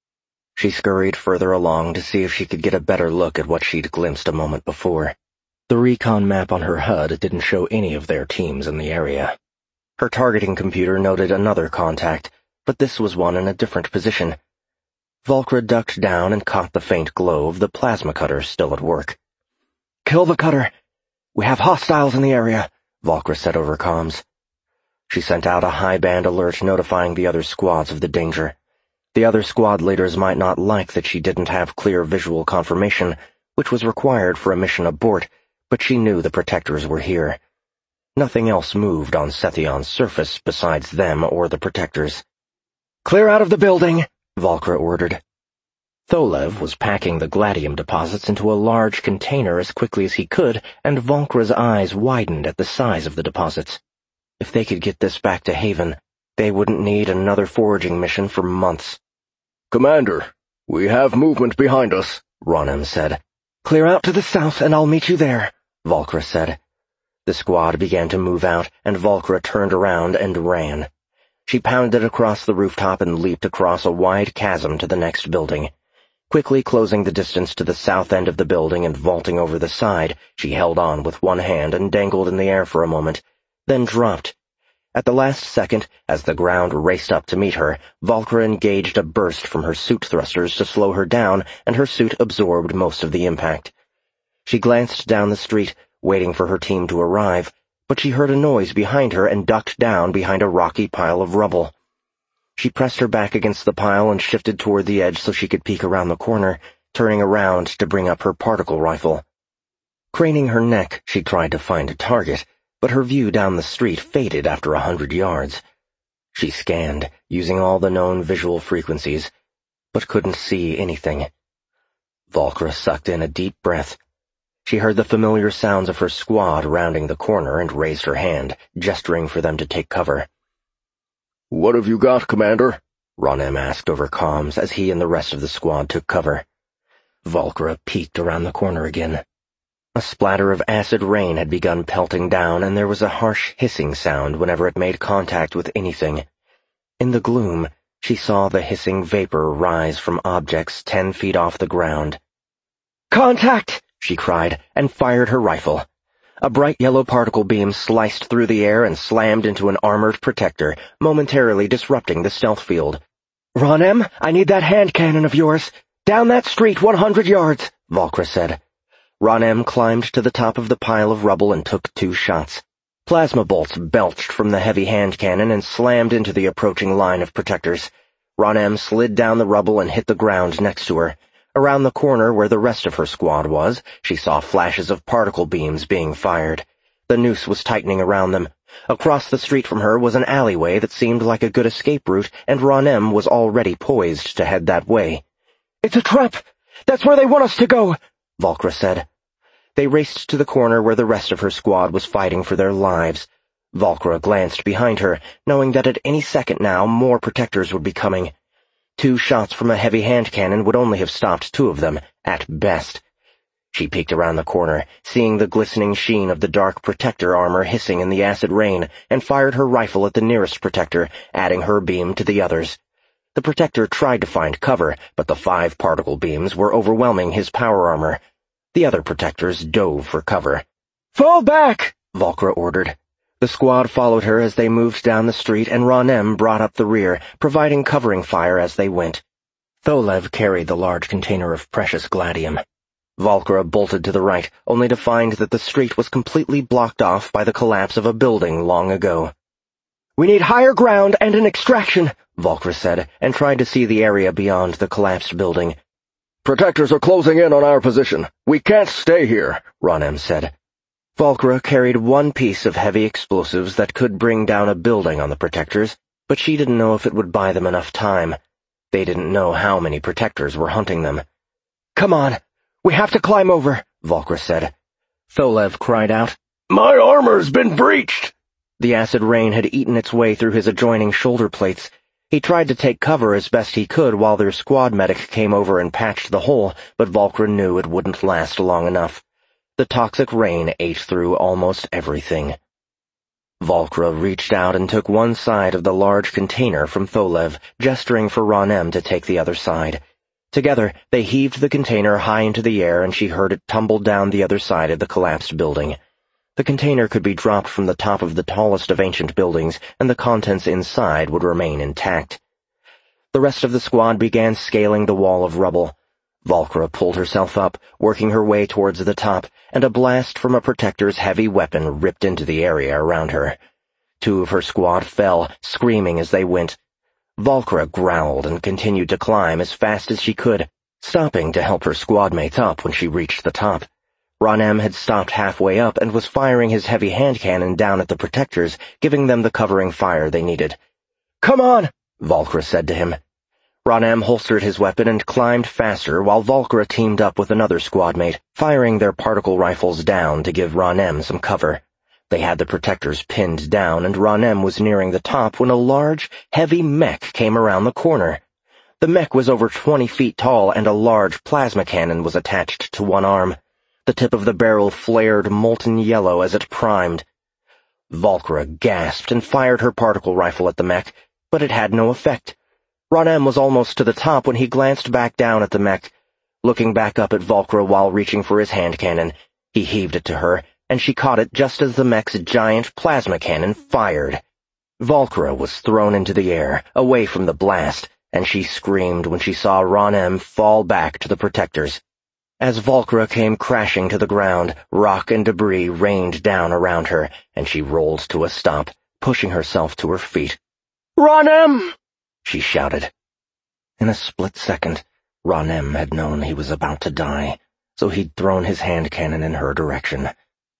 She scurried further along to see if she could get a better look at what she'd glimpsed a moment before. The recon map on her H U D didn't show any of their teams in the area. Her targeting computer noted another contact, but this was one in a different position. Volcra ducked down and caught the faint glow of the plasma cutter still at work.
"Kill the cutter. We have hostiles in the area," Volcra said over comms.
She sent out a high-band alert notifying the other squads of the danger. The other squad leaders might not like that she didn't have clear visual confirmation, which was required for a mission abort, but she knew the Protectors were here. Nothing else moved on Sethion's surface besides them or the Protectors.
"Clear out of the building,"
Volcra ordered. Tholev was packing the gladium deposits into a large container as quickly as he could, and Volcra's eyes widened at the size of the deposits. If they could get this back to Haven, they wouldn't need another foraging mission for months.
"Commander, we have movement behind us,"
Ronem said.
"Clear out to the south and I'll meet you there,"
Volcra said. The squad began to move out, and Volcra turned around and ran. She pounded across the rooftop and leaped across a wide chasm to the next building. Quickly closing the distance to the south end of the building and vaulting over the side, she held on with one hand and dangled in the air for a moment, then dropped. At the last second, as the ground raced up to meet her, Volcra engaged a burst from her suit thrusters to slow her down, and her suit absorbed most of the impact. She glanced down the street, waiting for her team to arrive, but she heard a noise behind her and ducked down behind a rocky pile of rubble. She pressed her back against the pile and shifted toward the edge so she could peek around the corner, turning around to bring up her particle rifle. Craning her neck, she tried to find a target, but her view down the street faded after a hundred yards. She scanned, using all the known visual frequencies, but couldn't see anything. Volcra sucked in a deep breath. She heard the familiar sounds of her squad rounding the corner and raised her hand, gesturing for them to take cover.
"What have you got, Commander?"
Ronem asked over comms as he and the rest of the squad took cover. Volcra peeked around the corner again. A splatter of acid rain had begun pelting down, and there was a harsh hissing sound whenever it made contact with anything. In the gloom, she saw the hissing vapor rise from objects ten feet off the ground.
"Contact!"
she cried, and fired her rifle. A bright yellow particle beam sliced through the air and slammed into an armored Protector, momentarily disrupting the stealth field.
"Ronem, I need that hand cannon of yours. Down that street one hundred yards, Volcra said.
Ronem climbed to the top of the pile of rubble and took two shots. Plasma bolts belched from the heavy hand cannon and slammed into the approaching line of Protectors. Ronem slid down the rubble and hit the ground next to her. Around the corner where the rest of her squad was, she saw flashes of particle beams being fired. The noose was tightening around them. Across the street from her was an alleyway that seemed like a good escape route, and Ronem was already poised to head that way.
"It's a trap! That's where they want us to go!"
Volcra said. They raced to the corner where the rest of her squad was fighting for their lives. Volcra glanced behind her, knowing that at any second now more Protectors would be coming. Two shots from a heavy hand cannon would only have stopped two of them, at best. She peeked around the corner, seeing the glistening sheen of the dark Protector armor hissing in the acid rain, and fired her rifle at the nearest Protector, adding her beam to the others. The Protector tried to find cover, but the five particle beams were overwhelming his power armor. The other Protectors dove for cover.
"Fall back!"
Volcra ordered. The squad followed her as they moved down the street, and Ronem brought up the rear, providing covering fire as they went. Tholev carried the large container of precious gladium. Volcra bolted to the right, only to find that the street was completely blocked off by the collapse of a building long ago.
"We need higher ground and an extraction,"
Volcra said, and tried to see the area beyond the collapsed building.
"Protectors are closing in on our position. We can't stay here," Ronem said.
Volcra carried one piece of heavy explosives that could bring down a building on the Protectors, but she didn't know if it would buy them enough time. They didn't know how many Protectors were hunting them.
"Come on, we have to climb over,"
Volcra said. Tholev cried out,
"My armor's been breached!"
The acid rain had eaten its way through his adjoining shoulder plates. He tried to take cover as best he could while their squad medic came over and patched the hole, but Volcra knew it wouldn't last long enough. The toxic rain ate through almost everything. Volcra reached out and took one side of the large container from Tholev, gesturing for Ronem to take the other side. Together, they heaved the container high into the air, and she heard it tumble down the other side of the collapsed building. The container could be dropped from the top of the tallest of ancient buildings, and the contents inside would remain intact. The rest of the squad began scaling the wall of rubble. Volcra pulled herself up, working her way towards the top, and a blast from a Protector's heavy weapon ripped into the area around her. Two of her squad fell, screaming as they went. Volcra growled and continued to climb as fast as she could, stopping to help her squadmates up when she reached the top. Ronem had stopped halfway up and was firing his heavy hand cannon down at the Protectors, giving them the covering fire they needed.
"Come on,"
Volcra said to him. Ronem holstered his weapon and climbed faster while Volcra teamed up with another squadmate, firing their particle rifles down to give Ronem some cover. They had the Protectors pinned down, and Ronem was nearing the top when a large, heavy mech came around the corner. The mech was over twenty feet tall, and a large plasma cannon was attached to one arm. The tip of the barrel flared molten yellow as it primed. Volcra gasped and fired her particle rifle at the mech, but it had no effect. Ronem was almost to the top when he glanced back down at the mech. Looking back up at Volcra while reaching for his hand cannon, he heaved it to her, and she caught it just as the mech's giant plasma cannon fired. Volcra was thrown into the air, away from the blast, and she screamed when she saw Ronem fall back to the Protectors. As Volcra came crashing to the ground, rock and debris rained down around her, and she rolled to a stop, pushing herself to her feet.
"Ronem!"
she shouted. In a split second, Ronem had known he was about to die, so he'd thrown his hand cannon in her direction.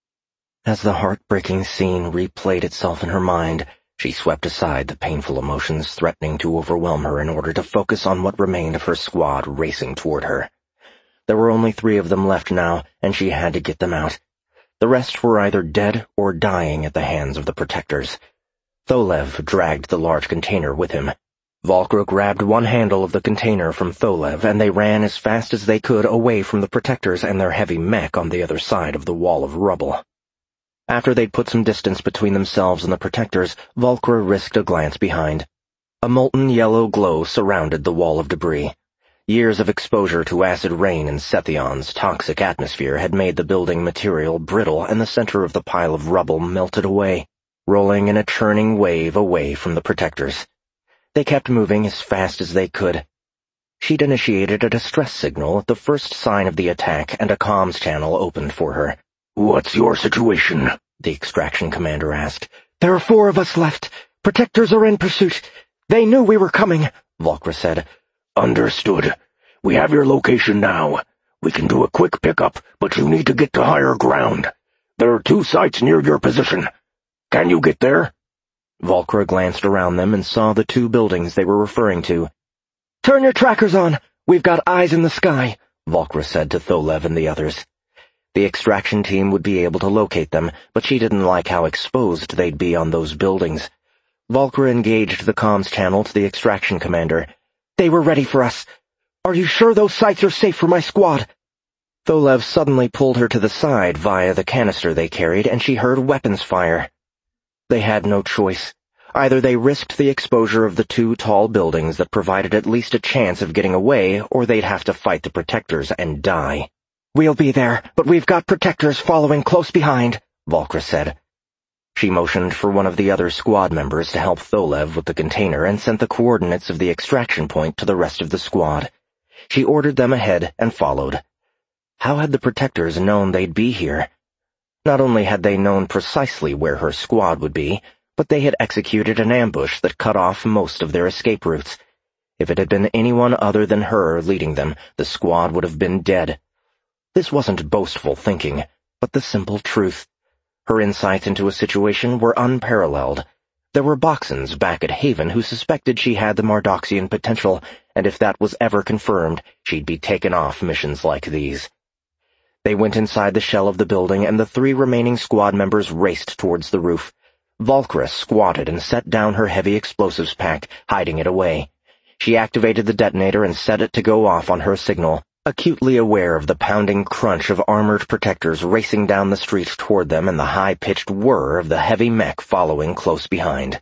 As the heartbreaking scene replayed itself in her mind, she swept aside the painful emotions threatening to overwhelm her in order to focus on what remained of her squad racing toward her. There were only three of them left now, and she had to get them out. The rest were either dead or dying at the hands of the Protectors. Tholev dragged the large container with him. Volcra grabbed one handle of the container from Tholev, and they ran as fast as they could away from the Protectors and their heavy mech on the other side of the wall of rubble. After they'd put some distance between themselves and the Protectors, Volcra risked a glance behind. A molten yellow glow surrounded the wall of debris. Years of exposure to acid rain and Sethion's toxic atmosphere had made the building material brittle, and the center of the pile of rubble melted away, rolling in a churning wave away from the Protectors. They kept moving as fast as they could. She'd initiated a distress signal at the first sign of the attack, and a comms channel opened for her.
"What's your situation?"
the extraction commander asked.
"There are four of us left. Protectors are in pursuit. They knew we were coming," Volcra said.
"Understood. We have your location now. We can do a quick pickup, but you need to get to higher ground. There are two sites near your position. Can you get there?"
Volcra glanced around them and saw the two buildings they were referring to.
"Turn your trackers on. We've got eyes in the sky,"
Volcra said to Tholev and the others. The extraction team would be able to locate them, but she didn't like how exposed they'd be on those buildings. Volcra engaged the comms channel to the extraction commander.
"They were ready for us. Are you sure those sites are safe for my squad?"
Tholev suddenly pulled her to the side via the canister they carried, and she heard weapons fire. They had no choice. Either they risked the exposure of the two tall buildings that provided at least a chance of getting away, or they'd have to fight the protectors and die.
"We'll be there, but we've got protectors following close behind," Volkra said.
She motioned for one of the other squad members to help Tholev with the container and sent the coordinates of the extraction point to the rest of the squad. She ordered them ahead and followed. How had the protectors known they'd be here? Not only had they known precisely where her squad would be, but they had executed an ambush that cut off most of their escape routes. If it had been anyone other than her leading them, the squad would have been dead. This wasn't boastful thinking, but the simple truth. Her insights into a situation were unparalleled. There were Boxons back at Haven who suspected she had the Mardoxian potential, and if that was ever confirmed, she'd be taken off missions like these. They went inside the shell of the building, and the three remaining squad members raced towards the roof. Volkra squatted and set down her heavy explosives pack, hiding it away. She activated the detonator and set it to go off on her signal, acutely aware of the pounding crunch of armored protectors racing down the street toward them and the high-pitched whir of the heavy mech following close behind.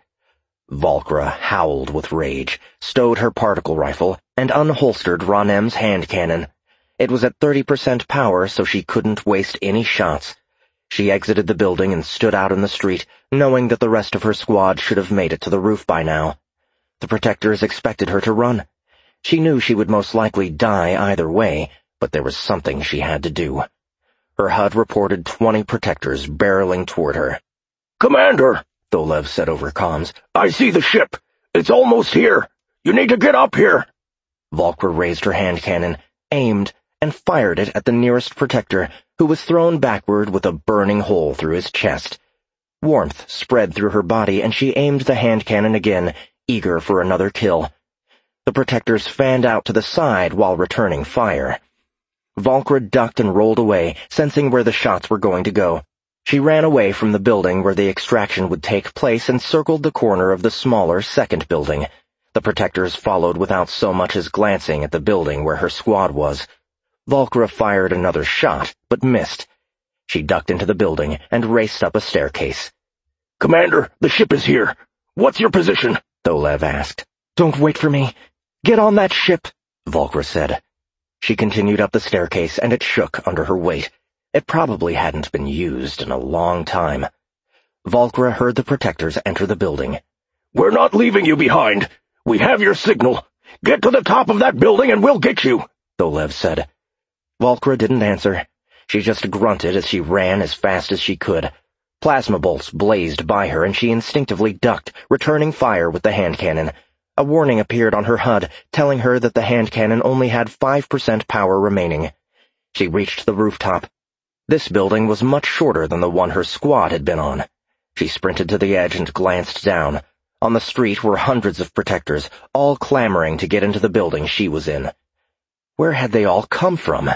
Volkra howled with rage, stowed her particle rifle, and unholstered Ronem's hand cannon. It was at thirty percent power, so she couldn't waste any shots. She exited the building and stood out in the street, knowing that the rest of her squad should have made it to the roof by now. The protectors expected her to run. She knew she would most likely die either way, but there was something she had to do. Her H U D reported twenty protectors barreling toward her.
"Commander,"
Tholev said over comms,
"I see the ship. It's almost here. You need to get up here."
Volkra raised her hand cannon, aimed, and fired it at the nearest protector, who was thrown backward with a burning hole through his chest. Warmth spread through her body, and she aimed the hand cannon again, eager for another kill. The protectors fanned out to the side while returning fire. Volkra ducked and rolled away, sensing where the shots were going to go. She ran away from the building where the extraction would take place and circled the corner of the smaller second building. The protectors followed without so much as glancing at the building where her squad was. Volkra fired another shot, but missed. She ducked into the building and raced up a staircase.
"Commander, the ship is here. What's your position?"
Tholev asked.
"Don't wait for me. Get on that ship,"
Volkra said. She continued up the staircase, and it shook under her weight. It probably hadn't been used in a long time. Volkra heard the protectors enter the building.
"We're not leaving you behind. We have your signal. Get to the top of that building and we'll get you,"
Tholev said. Volkra didn't answer. She just grunted as she ran as fast as she could. Plasma bolts blazed by her, and she instinctively ducked, returning fire with the hand cannon. A warning appeared on her H U D, telling her that the hand cannon only had five percent power remaining. She reached the rooftop. This building was much shorter than the one her squad had been on. She sprinted to the edge and glanced down. On the street were hundreds of protectors, all clamoring to get into the building she was in. Where had they all come from?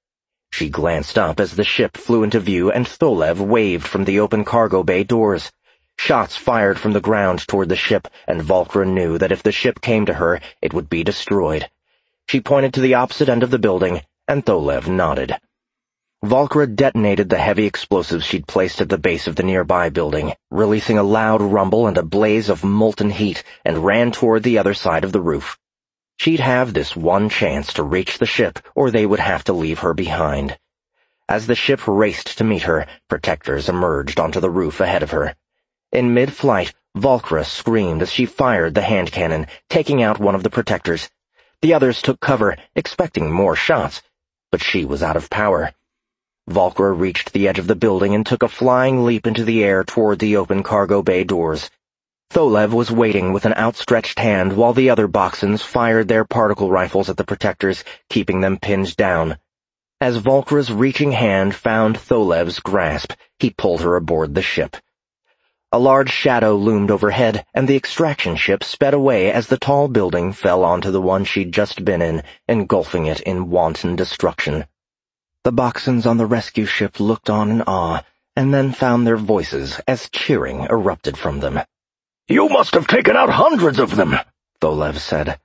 She glanced up as the ship flew into view and Tholev waved from the open cargo bay doors. Shots fired from the ground toward the ship, and Volkra knew that if the ship came to her, it would be destroyed. She pointed to the opposite end of the building, and Tholev nodded. Volkra detonated the heavy explosives she'd placed at the base of the nearby building, releasing a loud rumble and a blaze of molten heat, and ran toward the other side of the roof. She'd have this one chance to reach the ship, or they would have to leave her behind. As the ship raced to meet her, protectors emerged onto the roof ahead of her. In mid-flight, Volkra screamed as she fired the hand cannon, taking out one of the protectors. The others took cover, expecting more shots, but she was out of power. Volkra reached the edge of the building and took a flying leap into the air toward the open cargo bay doors. Tholev was waiting with an outstretched hand while the other Boxons fired their particle rifles at the protectors, keeping them pinned down. As Volkra's reaching hand found Tholev's grasp, he pulled her aboard the ship. A large shadow loomed overhead, and the extraction ship sped away as the tall building fell onto the one she'd just been in, engulfing it in wanton destruction. The Boxons on the rescue ship looked on in awe, and then found their voices as cheering erupted from them.
"You must have taken out hundreds of them,"
Tholev said.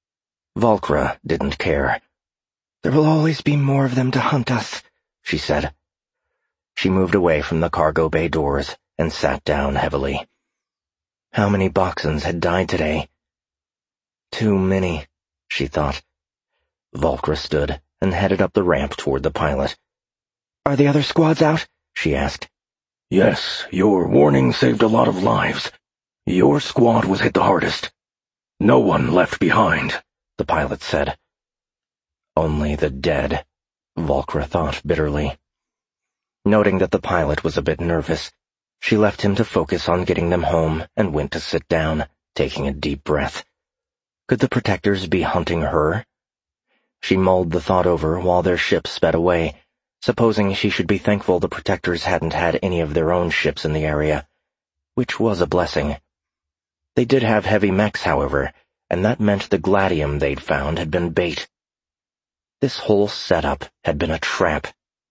Volkra didn't care.
"There will always be more of them to hunt us," she said.
She moved away from the cargo bay doors and sat down heavily. How many Boxons had died today? Too many, she thought. Volcra stood and headed up the ramp toward the pilot.
Are the other squads out?
She asked.
Yes, your warning saved a lot of lives. Your squad was hit the hardest. No one left behind, the pilot said.
Only the dead, Volcra thought bitterly. Noting that the pilot was a bit nervous, she left him to focus on getting them home and went to sit down, taking a deep breath. Could the protectors be hunting her? She mulled the thought over while their ship sped away, supposing she should be thankful the protectors hadn't had any of their own ships in the area, which was a blessing. They did have heavy mechs, however, and that meant the gladium they'd found had been bait. This whole setup had been a trap.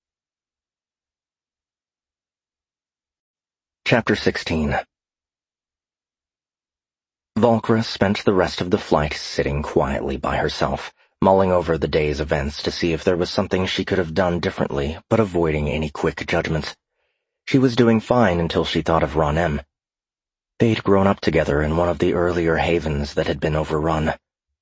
Chapter sixteen. Volcra spent the rest of the flight sitting quietly by herself, mulling over the day's events to see if there was something she could have done differently, but avoiding any quick judgments. She was doing fine until she thought of Ron-M. They'd grown up together in one of the earlier havens that had been overrun.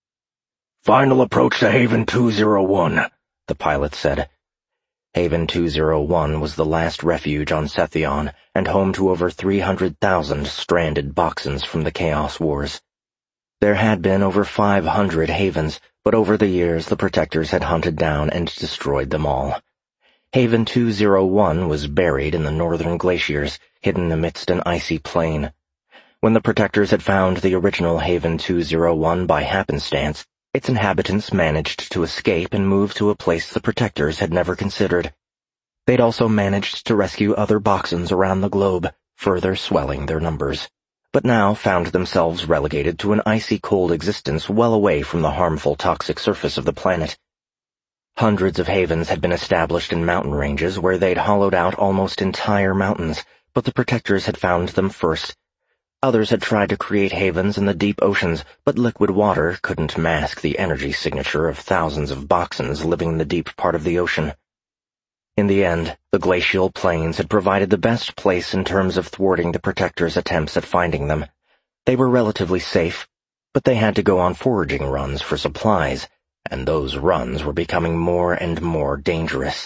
Final approach to Haven two oh one,
the pilot said. Haven two oh one was the last refuge on Sethion and home to over three hundred thousand stranded Boxons from the Chaos Wars. There had been over five hundred havens, but over the years the Protectors had hunted down and destroyed them all. Haven two oh one was buried in the northern glaciers, hidden amidst an icy plain. When the Protectors had found the original Haven two oh one by happenstance, its inhabitants managed to escape and move to a place the Protectors had never considered. They'd also managed to rescue other Boxons around the globe, further swelling their numbers, but now found themselves relegated to an icy cold existence well away from the harmful toxic surface of the planet. Hundreds of havens had been established in mountain ranges where they'd hollowed out almost entire mountains, but the Protectors had found them first. Others had tried to create havens in the deep oceans, but liquid water couldn't mask the energy signature of thousands of Boxons living in the deep part of the ocean. In the end, the glacial plains had provided the best place in terms of thwarting the Protectors' attempts at finding them. They were relatively safe, but they had to go on foraging runs for supplies, and those runs were becoming more and more dangerous.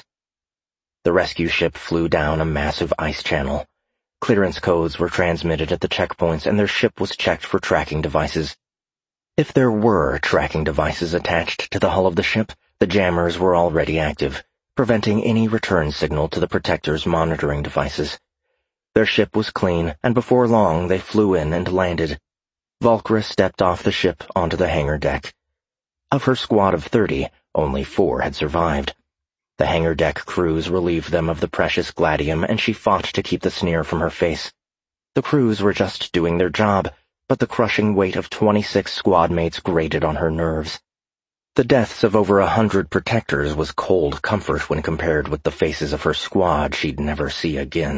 The rescue ship flew down a massive ice channel. Clearance codes were transmitted at the checkpoints, and their ship was checked for tracking devices. If there were tracking devices attached to the hull of the ship, the jammers were already active, preventing any return signal to the Protectors' monitoring devices. Their ship was clean, and before long they flew in and landed. Volcra stepped off the ship onto the hangar deck. Of her squad of thirty, only four had survived. The hangar deck crews relieved them of the precious gladium, and she fought to keep the sneer from her face. The crews were just doing their job, but the crushing weight of twenty-six squad mates grated on her nerves. The deaths of over a hundred Protectors was cold comfort when compared with the faces of her squad she'd never see again.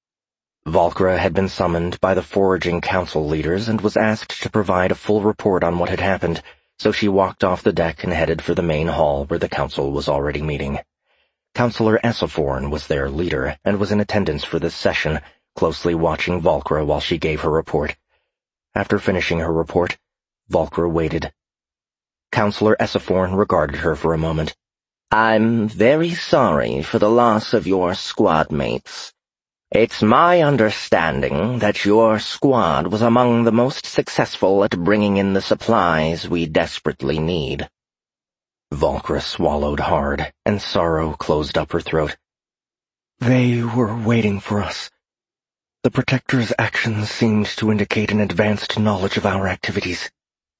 Volcra had been summoned by the foraging council leaders and was asked to provide a full report on what had happened, so she walked off the deck and headed for the main hall where the council was already meeting. Counselor Essoforn was their leader and was in attendance for this session, closely watching Volcra while she gave her report. After finishing her report, Volcra waited. Counselor Essoforn regarded her for a moment.
I'm very sorry for the loss of your squad mates. It's my understanding that your squad was among the most successful at bringing in the supplies we desperately need.
Volcra swallowed hard, and sorrow closed up her throat.
They were waiting for us. The Protectors' actions seemed to indicate an advanced knowledge of our activities.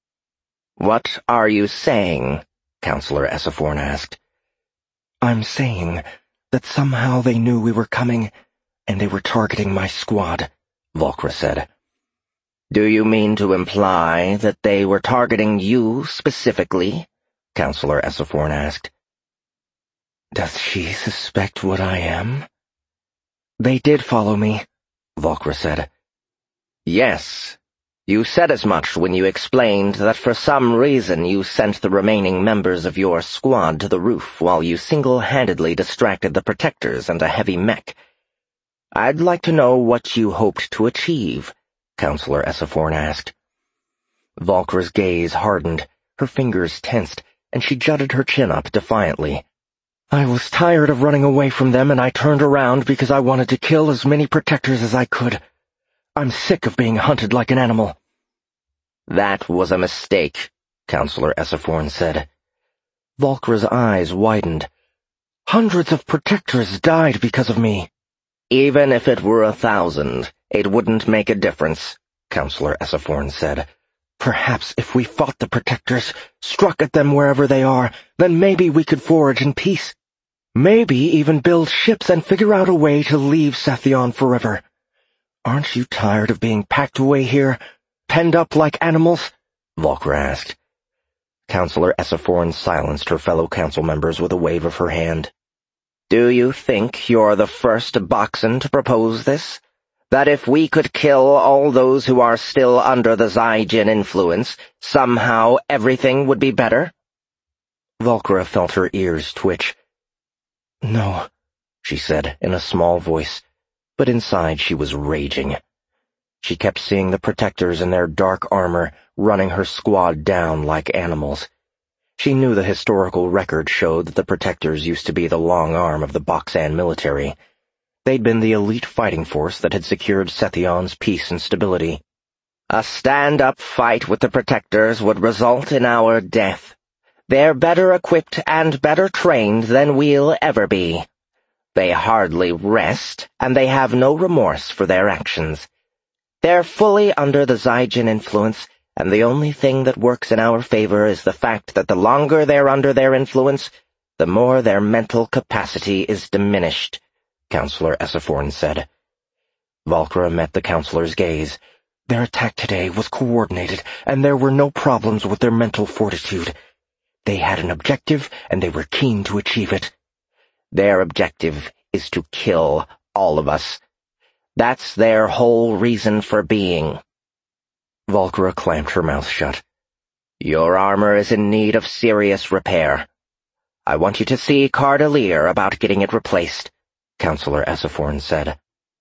What are you saying? Counselor Essoforn asked.
I'm saying that somehow they knew we were coming, and they were targeting my squad, Volcra said.
Do you mean to imply that they were targeting you specifically? Counselor Essoforn asked.
Does she suspect what I am? They did follow me, Volcra said.
Yes. You said as much when you explained that for some reason you sent the remaining members of your squad to the roof while you single-handedly distracted the Protectors and a heavy mech. I'd like to know what you hoped to achieve,
Counselor Essiforn asked. Volkra's gaze hardened, her fingers tensed, and she jutted her chin up defiantly. I was tired of running away from them, and I turned around because I wanted to kill as many protectors as I could. I'm sick of being hunted like an animal. That was a mistake, Counselor Essiforn said. Volkra's eyes widened. Hundreds of protectors died because of me. Even if it were a thousand, it wouldn't make a difference, Counselor Essiforn said. Perhaps if we fought the protectors, struck at them wherever they are, then maybe we could forage in peace. Maybe even build ships and figure out a way to leave Sethion forever. Aren't you tired of being packed away here, penned up like animals? Volkra asked. Counselor Essiforn silenced her fellow council members with a wave of her hand. Do you think you're the first Boxen to propose this? That if we could kill all those who are still under the Zygen influence, somehow everything would be better? Volkra felt her ears twitch. No, she said in a small voice, but inside she was raging. She kept seeing the protectors in their dark armor running her squad down like animals. She knew the historical record showed that the protectors used to be the long arm of the Boxan military. They'd been the elite fighting force that had secured Sethion's peace and stability. A stand-up fight with the protectors would result in our death. They're better equipped and better trained than we'll ever be. They hardly rest, and they have no remorse for their actions. They're fully under the Zygen influence, and the only thing that works in our favor is the fact that the longer they're under their influence, the more their mental capacity is diminished, Counselor Essiforn said. Volkra met the counselor's gaze. Their attack today was coordinated, and there were no problems with their mental fortitude. They had an objective, and they were keen to achieve it. Their objective is to kill all of us. That's their whole reason for being. Volkra clamped her mouth shut. Your armor is in need of serious repair. I want you to see Cardelier about getting it replaced, Counselor Essiforn said.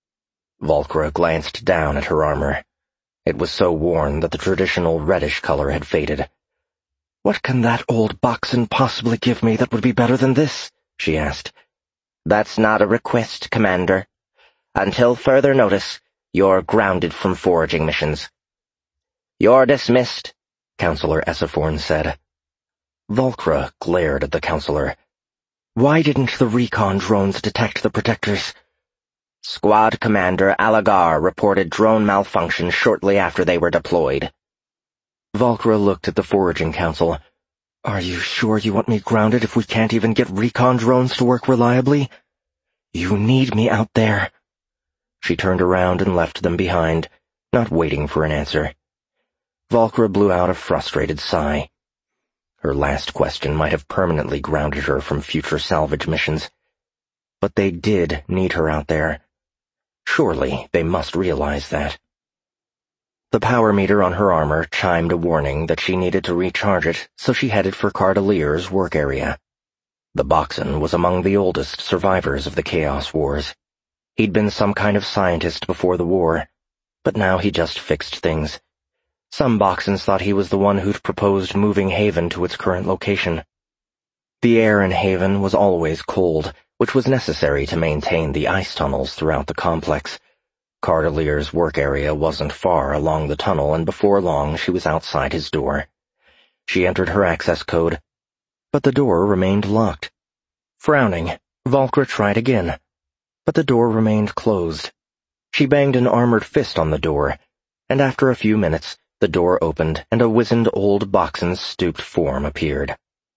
Volkra glanced down at her armor. It was so worn that the traditional reddish color had faded. What can that old Boxen possibly give me that would be better than this? She asked. That's not a request, Commander. Until further notice, you're grounded from foraging missions. You're dismissed, Counselor Essiforn said. Volkra glared at the counselor. Why didn't the recon drones detect the protectors? Squad Commander Alagar reported drone malfunction shortly after they were deployed. Volkra looked at the foraging council. Are you sure you want me grounded if we can't even get recon drones to work reliably? You need me out there. She turned around and left them behind, not waiting for an answer. Volkra blew out a frustrated sigh. Her last question might have permanently grounded her from future salvage missions. But they did need her out there. Surely they must realize that. The power meter on her armor chimed a warning that she needed to recharge it, so she headed for Cardelier's work area. The Boxen was among the oldest survivors of the Chaos Wars. He'd been some kind of scientist before the war, but now he just fixed things. Some Boxens thought he was the one who'd proposed moving Haven to its current location. The air in Haven was always cold, which was necessary to maintain the ice tunnels throughout the complex. Cardelier's work area wasn't far along the tunnel, and before long she was outside his door. She entered her access code, but the door remained locked. Frowning, Volkra tried again, but the door remained closed. She banged an armored fist on the door, and after a few minutes, the door opened and a wizened old Boxen's stooped form appeared.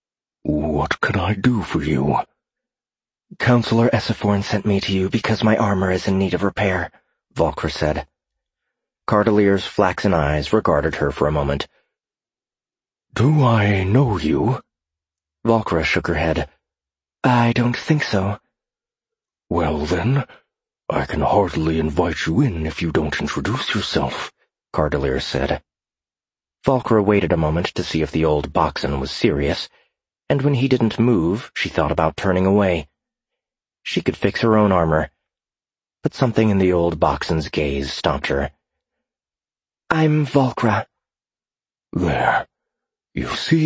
What can I do for you?
Counselor Essiforn sent me to you because my armor is in need of repair, Volkra said.
Cardelier's flaxen eyes regarded her for a moment.
Do I know you?
Volkra shook her head.
I don't think so.
Well then, I can hardly invite you in if you don't introduce yourself, Cardelier said.
Volkra waited a moment to see if the old Boxen was serious, and when he didn't move, she thought about turning away. She could fix her own armor, but something in the old Boxen's gaze stopped her.
I'm Volcra.
There. You see?